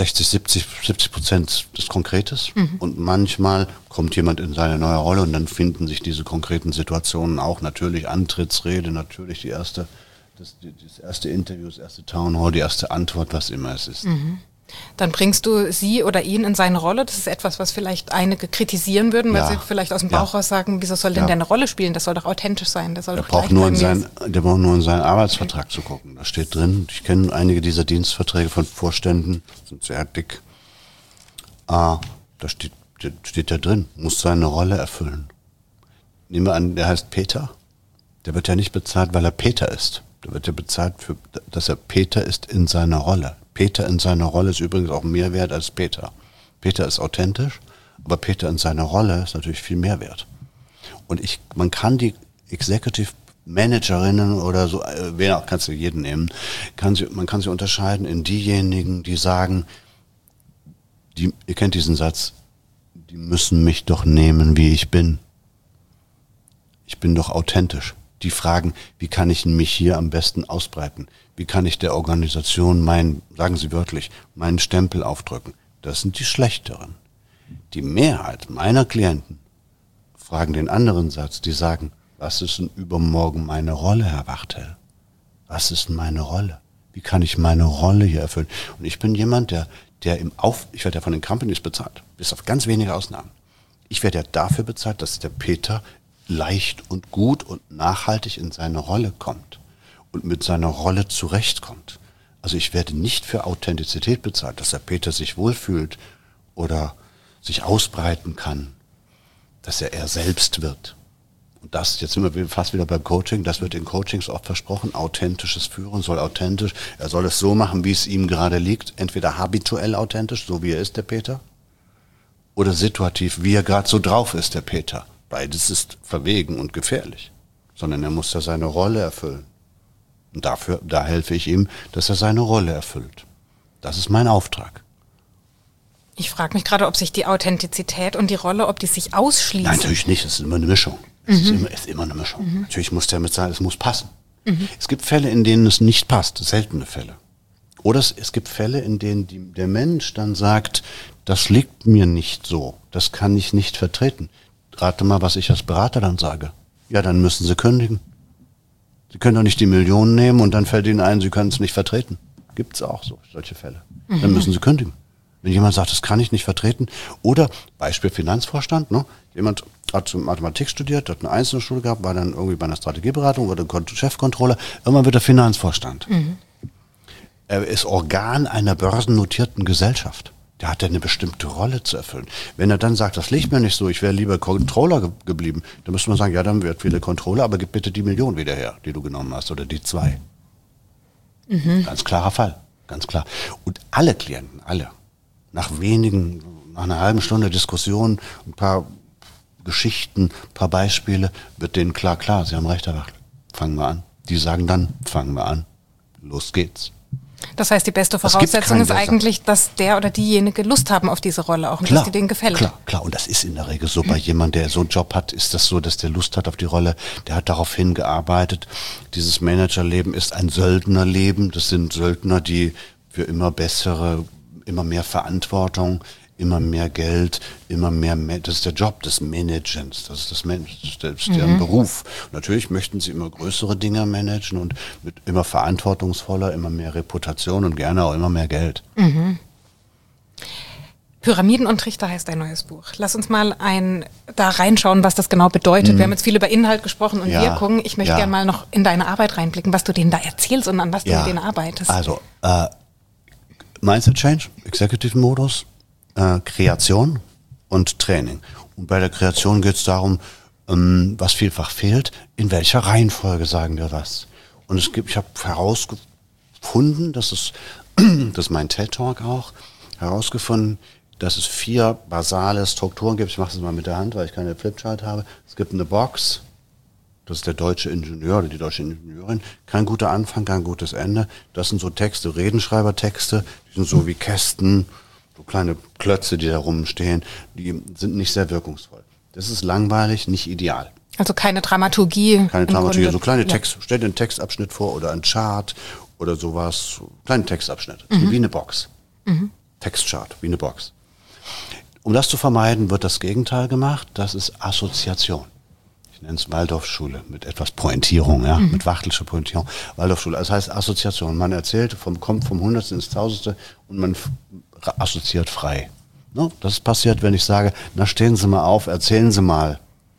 70% des Konkretes. Und manchmal kommt jemand in seine neue Rolle und dann finden sich diese konkreten Situationen auch. Natürlich Antrittsrede, natürlich das erste Interview, das erste Town Hall, die erste Antwort, was immer es ist. Dann bringst du sie oder ihn in seine Rolle. Das ist etwas, was vielleicht einige kritisieren würden, weil sie vielleicht aus dem Bauch raus sagen, wieso soll denn der eine Rolle spielen? Das soll doch authentisch sein. Der braucht nur in seinen Arbeitsvertrag zu gucken. Da steht drin, ich kenne einige dieser Dienstverträge von Vorständen, sind sehr dick. Da steht ja drin, muss seine Rolle erfüllen. Nehmen wir an, der heißt Peter. Der wird ja nicht bezahlt, weil er Peter ist. Der wird ja bezahlt, dass er Peter ist in seiner Rolle. Peter in seiner Rolle ist übrigens auch mehr wert als Peter. Peter ist authentisch, aber Peter in seiner Rolle ist natürlich viel mehr wert. Und man kann die Executive Managerinnen oder so, kannst du jeden nehmen, man kann sie unterscheiden in diejenigen, die sagen, ihr kennt diesen Satz, die müssen mich doch nehmen, wie ich bin. Ich bin doch authentisch. Die fragen, wie kann ich mich hier am besten ausbreiten? Wie kann ich der Organisation sagen Sie wörtlich, meinen Stempel aufdrücken? Das sind die Schlechteren. Die Mehrheit meiner Klienten fragen den anderen Satz, die sagen, was ist denn übermorgen meine Rolle, Herr Wachtel? Was ist denn meine Rolle? Wie kann ich meine Rolle hier erfüllen? Und ich bin jemand, ich werde ja von den Companies bezahlt, bis auf ganz wenige Ausnahmen. Ich werde ja dafür bezahlt, dass der Peter leicht und gut und nachhaltig in seine Rolle kommt und mit seiner Rolle zurechtkommt. Also ich werde nicht für Authentizität bezahlt, dass der Peter sich wohlfühlt oder sich ausbreiten kann, dass er selbst wird. Das, jetzt sind wir fast wieder beim Coaching, das wird in Coachings oft versprochen, authentisches Führen soll authentisch, er soll es so machen, wie es ihm gerade liegt, entweder habituell authentisch, so wie er ist, der Peter, oder situativ, wie er gerade so drauf ist, der Peter. Beides ist verwegen und gefährlich, sondern er muss ja seine Rolle erfüllen. Und da helfe ich ihm, dass er seine Rolle erfüllt. Das ist mein Auftrag. Ich frage mich gerade, ob sich die Authentizität und die Rolle, ob die sich ausschließen. Nein, natürlich nicht, es ist immer eine Mischung. Es ist immer eine Mischung. Natürlich muss der mit sein, es muss passen. Es gibt Fälle, in denen es nicht passt, seltene Fälle. Oder es gibt Fälle, in denen der Mensch dann sagt, das liegt mir nicht so, das kann ich nicht vertreten. Rate mal, was ich als Berater dann sage. Ja, dann müssen Sie kündigen. Sie können doch nicht die Millionen nehmen und dann fällt Ihnen ein, Sie können es nicht vertreten. Gibt es auch solche Fälle. Dann müssen Sie kündigen. Wenn jemand sagt, das kann ich nicht vertreten. Oder Beispiel Finanzvorstand. Ne? Jemand hat Mathematik studiert, hat eine Einzelschule gehabt, war dann irgendwie bei einer Strategieberatung, wurde Chefcontroller. Irgendwann wird er Finanzvorstand. Er ist Organ einer börsennotierten Gesellschaft. Der hat ja eine bestimmte Rolle zu erfüllen. Wenn er dann sagt, das liegt mir nicht so, ich wäre lieber Controller geblieben, dann müsste man sagen, ja, dann wird wieder Controller, aber gib bitte die Million wieder her, die du genommen hast, oder die 2. Ganz klarer Fall, ganz klar. Und alle Klienten, alle, nach einer halben Stunde Diskussion, ein paar Geschichten, ein paar Beispiele, wird denen klar, Sie haben recht, Herr Wachtel, fangen wir an. Die sagen dann, fangen wir an, los geht's. Das heißt, die beste Voraussetzung ist eigentlich, dass der oder diejenige Lust haben auf diese Rolle auch und dass die denen gefällt. Klar. Und das ist in der Regel so. Bei jemandem, der so einen Job hat, ist das so, dass der Lust hat auf die Rolle. Der hat darauf hingearbeitet. Dieses Managerleben ist ein Söldnerleben. Das sind Söldner, die für immer mehr Verantwortung, immer mehr Geld, das ist der Job des Managens, das ist deren Beruf. Und natürlich möchten sie immer größere Dinge managen und mit immer verantwortungsvoller, immer mehr Reputation und gerne auch immer mehr Geld. Pyramiden und Trichter heißt dein neues Buch. Lass uns mal da reinschauen, was das genau bedeutet. Wir haben jetzt viel über Inhalt gesprochen und Wirkung. Ich möchte gerne mal noch in deine Arbeit reinblicken, was du denen da erzählst und an was du mit denen arbeitest. Also, Mindset Change, Executive Modus, Kreation und Training. Und bei der Kreation geht es darum, was vielfach fehlt, in welcher Reihenfolge sagen wir was. Und ich habe herausgefunden, das ist mein TED-Talk auch, herausgefunden, dass es 4 basale Strukturen gibt. Ich mache es mal mit der Hand, weil ich keine Flipchart habe. Es gibt eine Box, das ist der deutsche Ingenieur oder die deutsche Ingenieurin. Kein guter Anfang, kein gutes Ende. Das sind so Texte, Redenschreibertexte, die sind so wie Kästen, so kleine Klötze, die da rumstehen, die sind nicht sehr wirkungsvoll. Das ist langweilig, nicht ideal. Also keine Dramaturgie. Keine Dramaturgie, so kleine Text, stell dir einen Textabschnitt vor oder einen Chart oder sowas, so kleinen Textabschnitt, wie eine Box. Textchart, wie eine Box. Um das zu vermeiden, wird das Gegenteil gemacht, das ist Assoziation. Ich nenne es Waldorfschule mit etwas Pointierung, mit Wachtelsche Pointierung. Waldorfschule, das heißt Assoziation. Man erzählt, kommt vom Hundertsten ins Tausendste und man assoziiert frei. Ne? Das passiert, wenn ich sage, na stehen Sie mal auf, erzählen Sie mal.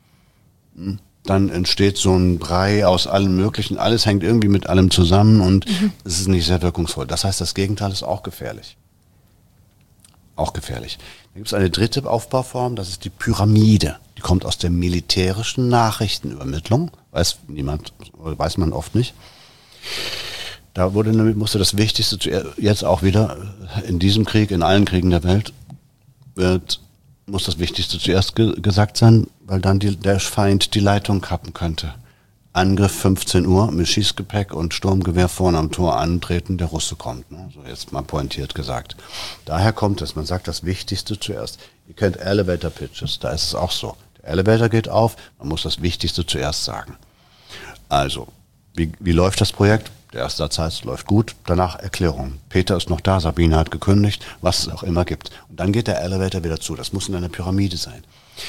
Dann entsteht so ein Brei aus allem Möglichen, alles hängt irgendwie mit allem zusammen und es ist nicht sehr wirkungsvoll. Das heißt, das Gegenteil ist auch gefährlich. Auch gefährlich. Da gibt es eine dritte Aufbauform, das ist die Pyramide. Die kommt aus der militärischen Nachrichtenübermittlung, weiß man oft nicht. Da musste das Wichtigste jetzt auch wieder in diesem Krieg, in allen Kriegen der Welt, muss das Wichtigste zuerst gesagt sein, weil dann der Feind die Leitung kappen könnte. Angriff 15 Uhr mit Schießgepäck und Sturmgewehr vorne am Tor antreten, der Russe kommt. Ne? So jetzt mal pointiert gesagt. Daher kommt es, man sagt das Wichtigste zuerst. Ihr kennt Elevator Pitches, da ist es auch so. Der Elevator geht auf, man muss das Wichtigste zuerst sagen. Also, wie läuft das Projekt? Der erste Satz läuft gut, danach Erklärung. Peter ist noch da, Sabine hat gekündigt, was es auch immer gibt. Und dann geht der Elevator wieder zu. Das muss in einer Pyramide sein.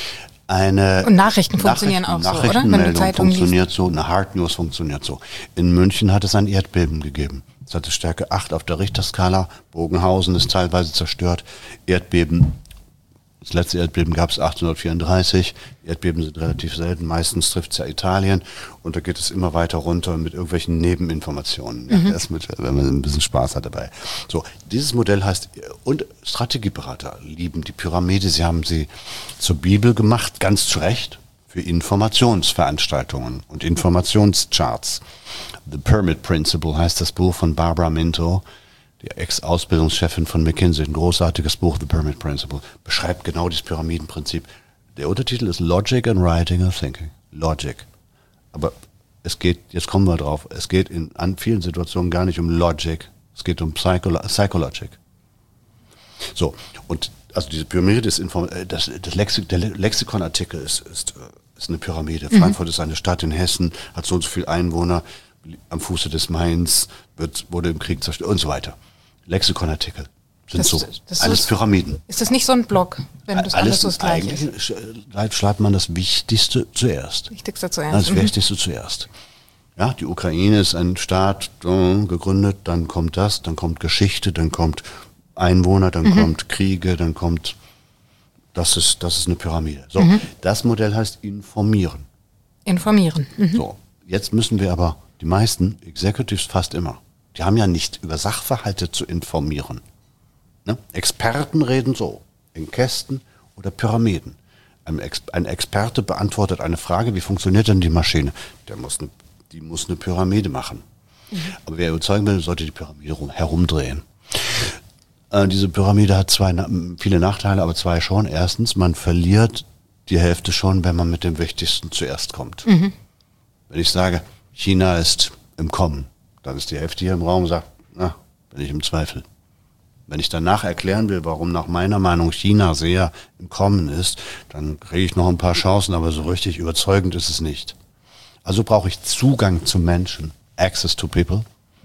Und Nachrichten funktionieren auch so, oder? Nachrichtenmeldung funktioniert so, eine Hard News funktioniert so. In München hat es ein Erdbeben gegeben. Es hatte Stärke 8 auf der Richterskala. Bogenhausen ist teilweise zerstört. Erdbeben. Das letzte Erdbeben gab es 1834. Erdbeben sind relativ selten. Meistens trifft es ja Italien. Und da geht es immer weiter runter mit irgendwelchen Nebeninformationen. Ja, wenn man ein bisschen Spaß hat dabei. So, dieses Modell heißt, und Strategieberater lieben die Pyramide. Sie haben sie zur Bibel gemacht, ganz zu Recht. für Informationsveranstaltungen und Informationscharts. The Pyramid Principle heißt das Buch von Barbara Minto, die Ex-Ausbildungschefin von McKinsey. Ein großartiges Buch, The Pyramid Principle, beschreibt genau dieses Pyramidenprinzip. Der Untertitel ist Logic and Writing and Thinking. Logic. Aber es geht, jetzt kommen wir drauf, es geht an vielen Situationen gar nicht um Logic, es geht um Psychologic. So, und also diese Pyramide ist der Lexikonartikel ist eine Pyramide. Frankfurt ist eine Stadt in Hessen, hat so und so viele Einwohner, am Fuße des Mains, wurde im Krieg zerstört und so weiter. Lexikonartikel sind alles Pyramiden. Ist das nicht so ein Block, wenn das alles so das Gleiche ist? Eigentlich schreibt man das Wichtigste zuerst. Das Wichtigste zuerst. Ja, die Ukraine ist ein Staat gegründet, dann kommt dann kommt Geschichte, dann kommt Einwohner, dann kommt Kriege, dann kommt, das ist eine Pyramide. So, das Modell heißt informieren. Informieren. So, jetzt müssen wir aber, die meisten Executives fast immer, die haben ja nicht über Sachverhalte zu informieren. Ne? Experten reden so, in Kästen oder Pyramiden. Ein Experte beantwortet eine Frage, wie funktioniert denn die Maschine? Die muss eine Pyramide machen. Aber wer überzeugen will, sollte die Pyramide herumdrehen. Diese Pyramide hat viele Nachteile, aber zwei schon. Erstens, man verliert die Hälfte schon, wenn man mit dem Wichtigsten zuerst kommt. Wenn ich sage, China ist im Kommen, dann ist die Hälfte hier im Raum und sagt, bin ich im Zweifel. Wenn ich danach erklären will, warum nach meiner Meinung China sehr im Kommen ist, dann kriege ich noch ein paar Chancen, aber so richtig überzeugend ist es nicht. Also brauche ich Zugang zu Menschen, Access to People.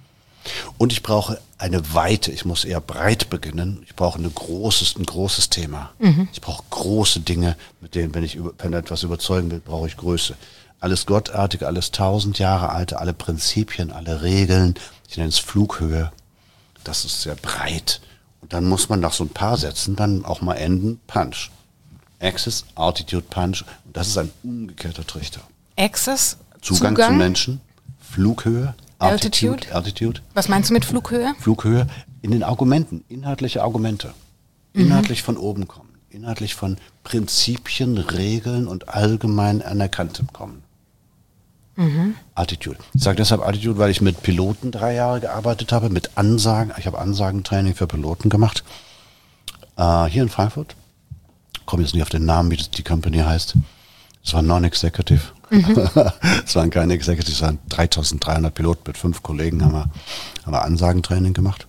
Und ich brauche eine Weite, ich muss eher breit beginnen. Ich brauche ein großes Thema. Ich brauche große Dinge, mit denen, wenn etwas überzeugen will, brauche ich Größe. Alles Gottartige, alles 1000 Jahre alte, alle Prinzipien, alle Regeln. Ich nenne es Flughöhe. Das ist sehr breit. Und dann muss man nach so ein paar Sätzen dann auch mal enden, Punch. Access, Altitude, Punch. Und das ist ein umgekehrter Trichter. Access, Zugang zu Menschen, Flughöhe, Altitude. Was meinst du mit Flughöhe? Flughöhe in den Argumenten, inhaltliche Argumente. Inhaltlich von oben kommen. Inhaltlich von Prinzipien, Regeln und allgemein Anerkanntem kommen. Altitude. Ich sage deshalb Altitude, weil ich mit Piloten 3 Jahre gearbeitet habe, mit Ansagen. Ich habe Ansagentraining für Piloten gemacht. Hier in Frankfurt. Komme jetzt nicht auf den Namen, wie die Company heißt. Es war Non-Executive. Es waren keine Executives, es waren 3300 Piloten mit 5 Kollegen, haben wir Ansagentraining gemacht.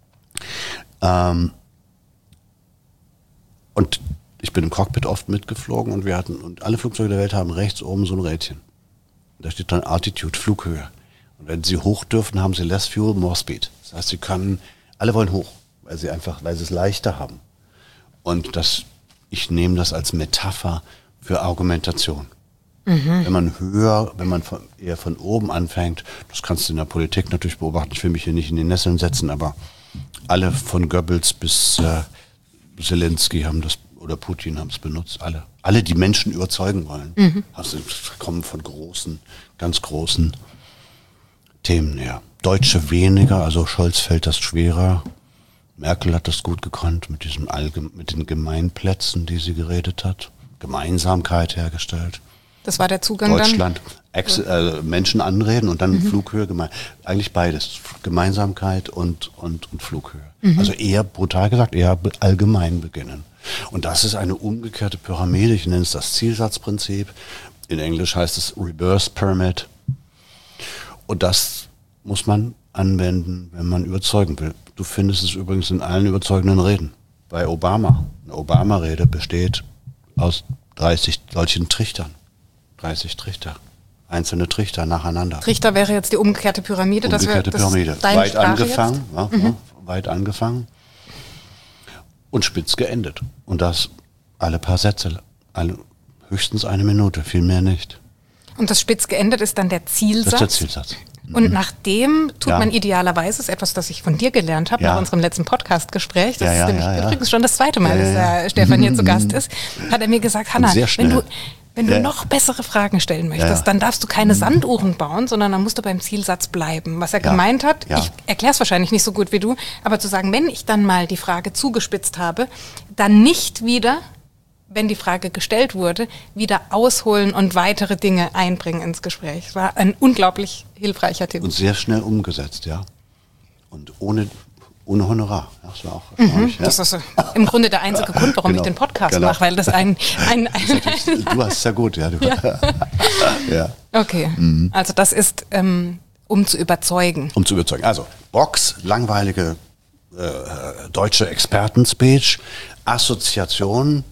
Und ich bin im Cockpit oft mitgeflogen und alle Flugzeuge der Welt haben rechts oben so ein Rädchen. Da steht dann Altitude, Flughöhe. Und wenn sie hoch dürfen, haben sie less fuel, more speed. Das heißt, alle wollen hoch, weil sie es leichter haben. Und ich nehme das als Metapher für Argumentation. Wenn man eher von oben anfängt, das kannst du in der Politik natürlich beobachten, ich will mich hier nicht in die Nesseln setzen, aber alle von Goebbels bis Zelensky haben das, oder Putin haben es benutzt, alle, die Menschen überzeugen wollen, kommen von ganz großen Themen her. Deutsche weniger, also Scholz fällt das schwerer. Merkel hat das gut gekonnt mit den Gemeinplätzen, die sie geredet hat. Gemeinsamkeit hergestellt. Das war der Zugang Deutschland, Menschen anreden und dann Flughöhe, eigentlich beides, Gemeinsamkeit und Flughöhe. Also eher, brutal gesagt, eher allgemein beginnen. Und das ist eine umgekehrte Pyramide, ich nenne es das Zielsatzprinzip, in Englisch heißt es Reverse Pyramid. Und das muss man anwenden, wenn man überzeugen will. Du findest es übrigens in allen überzeugenden Reden. Bei Obama, eine Obama-Rede besteht aus 30 solchen Trichtern. 30 Trichter. Einzelne Trichter nacheinander. Trichter wäre jetzt die umgekehrte Pyramide. Pyramide. Weit angefangen und spitz geendet. Und das alle paar Sätze, höchstens 1 Minute, viel mehr nicht. Und das spitz geendet ist dann der Zielsatz? Das ist der Zielsatz. Und nach dem tut man idealerweise, das ist etwas, das ich von dir gelernt habe, nach unserem letzten Podcast-Gespräch, das ist nämlich übrigens schon das 2. Mal, dass der Stefan hier zu Gast ist, hat er mir gesagt, Hanna, wenn du noch bessere Fragen stellen möchtest, dann darfst du keine Sanduhren bauen, sondern dann musst du beim Zielsatz bleiben. Was er gemeint hat, ich erkläre es wahrscheinlich nicht so gut wie du, aber zu sagen, wenn ich dann mal die Frage zugespitzt habe, dann nicht wieder wenn die Frage gestellt wurde, wieder ausholen und weitere Dinge einbringen ins Gespräch. Es war ein unglaublich hilfreicher Tipp. Und sehr schnell umgesetzt, ja. Und ohne Honorar. Das war auch erstaunlich. Das ist im Grunde der einzige Grund, warum ich den Podcast mache, weil das ein du hast es ja gut, ja. Ja. Okay, also das ist, um zu überzeugen. Um zu überzeugen. Also, Box, langweilige deutsche Experten-Speech, Assoziation,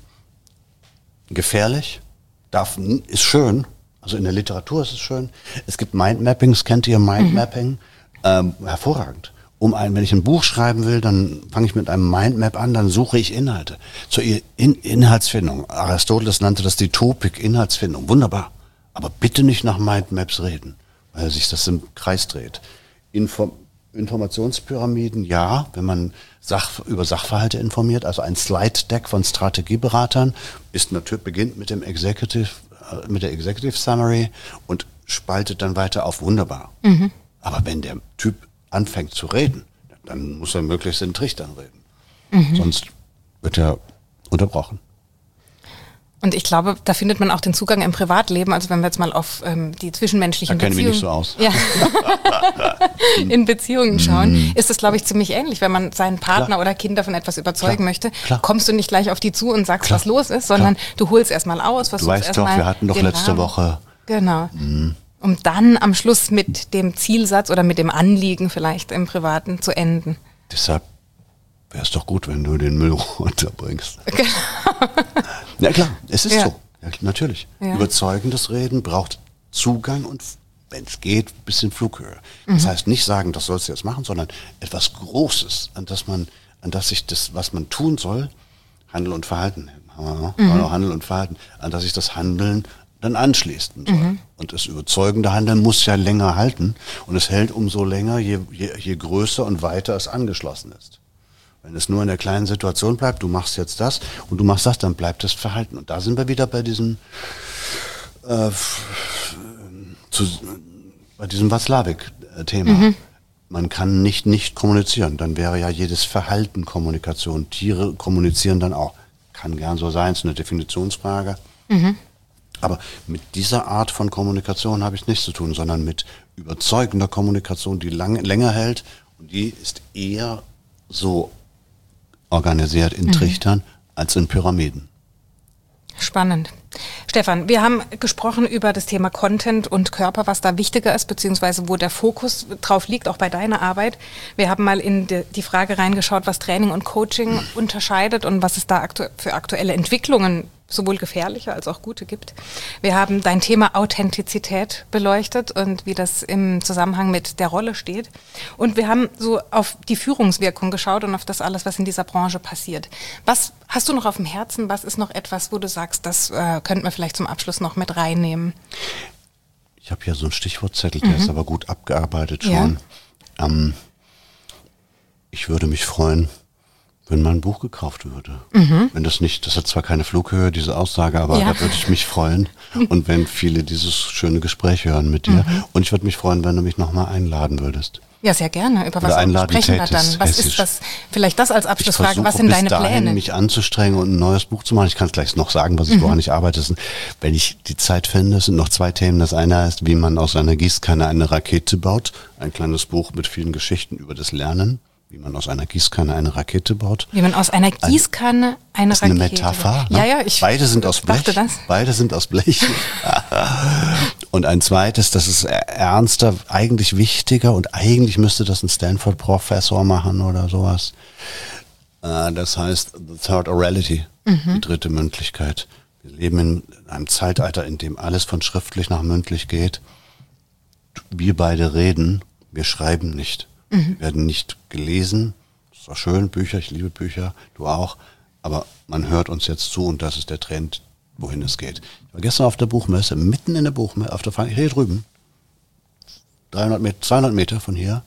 gefährlich, ist schön, also in der Literatur ist es schön. Es gibt Mindmappings, kennt ihr Mindmapping? Hervorragend. Wenn ich ein Buch schreiben will, dann fange ich mit einem Mindmap an, dann suche ich Inhalte. Zur Inhaltsfindung. Aristoteles nannte das die Topik, Inhaltsfindung. Wunderbar. Aber bitte nicht nach Mindmaps reden, weil sich das im Kreis dreht. Informationspyramiden, ja, wenn man über Sachverhalte informiert, also ein Slide-Deck von Strategieberatern beginnt mit der Executive Summary und spaltet dann weiter auf. Wunderbar. Aber wenn der Typ anfängt zu reden, dann muss er möglichst in Trichtern reden. Sonst wird er unterbrochen. Und ich glaube, da findet man auch den Zugang im Privatleben. Also wenn wir jetzt mal auf die zwischenmenschlichen Beziehungen, nicht so aus. Ja, in Beziehungen schauen, ist das, glaube ich, ziemlich ähnlich. Wenn man seinen Partner oder Kinder von etwas überzeugen möchte, kommst du nicht gleich auf die zu und sagst, was los ist, sondern du holst erstmal aus, versuchst Du weißt doch, wir hatten doch letzte Woche. Genau. Um dann am Schluss mit dem Zielsatz oder mit dem Anliegen vielleicht im Privaten zu enden. Deshalb wäre es doch gut, wenn du den Müll runterbringst. Genau. Ja klar, es ist so. Ja, natürlich. Ja. Überzeugendes Reden braucht Zugang und, wenn es geht, ein bisschen Flughöhe. Das heißt nicht sagen, das sollst du jetzt machen, sondern etwas Großes, an das sich das, was man tun soll, Handel und Verhalten, Handel und Verhalten, an das sich das Handeln dann anschließen soll. Und das überzeugende Handeln muss ja länger halten und es hält umso länger, je größer und weiter es angeschlossen ist. Wenn es nur in der kleinen Situation bleibt, du machst jetzt das und du machst das, dann bleibt das Verhalten. Und da sind wir wieder bei diesem Watzlawick-Thema. Man kann nicht kommunizieren. Dann wäre ja jedes Verhalten Kommunikation. Tiere kommunizieren dann auch. Kann gern so sein, ist eine Definitionsfrage. Aber mit dieser Art von Kommunikation habe ich nichts zu tun, sondern mit überzeugender Kommunikation, die länger hält. Und die ist eher so organisiert in Trichtern als in Pyramiden. Spannend. Stefan, wir haben gesprochen über das Thema Content und Körper, was da wichtiger ist, beziehungsweise wo der Fokus drauf liegt, auch bei deiner Arbeit. Wir haben mal in die Frage reingeschaut, was Training und Coaching unterscheidet und was es da für aktuelle Entwicklungen sowohl gefährliche als auch gute gibt. Wir haben dein Thema Authentizität beleuchtet und wie das im Zusammenhang mit der Rolle steht. Und wir haben so auf die Führungswirkung geschaut und auf das alles, was in dieser Branche passiert. Was hast du noch auf dem Herzen? Was ist noch etwas, wo du sagst, das könnten wir vielleicht zum Abschluss noch mit reinnehmen? Ich habe hier so einen Stichwortzettel, der ist aber gut abgearbeitet schon. Ja. Ich würde mich freuen, wenn mein Buch gekauft würde. Wenn das hat zwar keine Flughöhe, diese Aussage, aber da würde ich mich freuen. Und wenn viele dieses schöne Gespräch hören mit dir. Und ich würde mich freuen, wenn du mich nochmal einladen würdest. Ja, sehr gerne. Über was sprechen wir dann? Was ist das? Vielleicht das als Abschlussfrage. Was sind deine Pläne? Mich anzustrengen und ein neues Buch zu machen. Ich kann es gleich noch sagen, woran ich arbeite. Wenn ich die Zeit finde, es sind noch 2 Themen. Das eine heißt, wie man aus einer Gießkanne eine Rakete baut. Ein kleines Buch mit vielen Geschichten über das Lernen. Wie man aus einer Gießkanne eine Rakete baut. Wie man aus einer Gießkanne eine Rakete baut. Das ist eine Metapher. Ne? Ja, Beide sind aus Blech. Beide sind aus Blech. Und ein zweites, das ist ernster, eigentlich wichtiger und eigentlich müsste das ein Stanford-Professor machen oder sowas. Das heißt The Third Orality, die dritte Mündlichkeit. Wir leben in einem Zeitalter, in dem alles von schriftlich nach mündlich geht. Wir beide reden, wir schreiben nicht. Wir werden nicht gelesen. Das ist auch schön, Bücher, ich liebe Bücher, du auch. Aber man hört uns jetzt zu und das ist der Trend, wohin es geht. Ich war gestern auf der Buchmesse, mitten in der Buchmesse, hier drüben, 200 Meter von hier,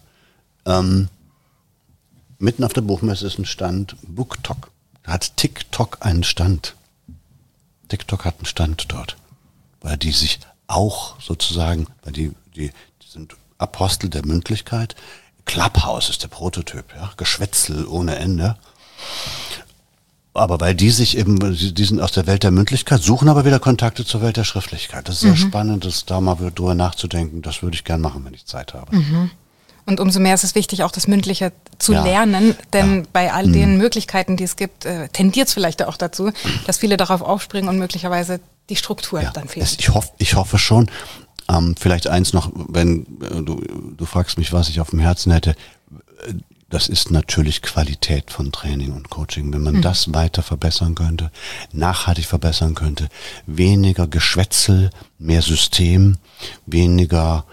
mitten auf der Buchmesse ist ein Stand, BookTok. Da hat TikTok einen Stand. TikTok hat einen Stand dort, weil die sich auch sozusagen, weil die sind Apostel der Mündlichkeit. Clubhouse ist der Prototyp, ja, Geschwätzel ohne Ende. Aber weil die sich eben, die sind aus der Welt der Mündlichkeit, suchen aber wieder Kontakte zur Welt der Schriftlichkeit. Das ist sehr spannend, das da mal drüber nachzudenken. Das würde ich gern machen, wenn ich Zeit habe. Und umso mehr ist es wichtig, auch das Mündliche zu lernen, denn bei all den Möglichkeiten, die es gibt, tendiert es vielleicht auch dazu, dass viele darauf aufspringen und möglicherweise die Struktur dann fehlt. Ich hoffe schon. Vielleicht eins noch, wenn du fragst mich, was ich auf dem Herzen hätte. Das ist natürlich Qualität von Training und Coaching. Wenn man das weiter verbessern könnte, nachhaltig verbessern könnte, weniger Geschwätzel, mehr System, weniger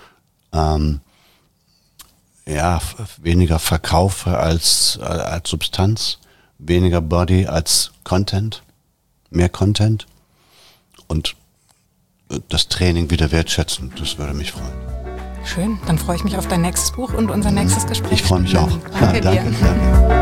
weniger Verkauf als Substanz, weniger Body als Content, mehr Content und das Training wieder wertschätzen, das würde mich freuen. Schön, dann freue ich mich auf dein nächstes Buch und unser nächstes Gespräch. Ich freue mich auch. Danke dir. Danke.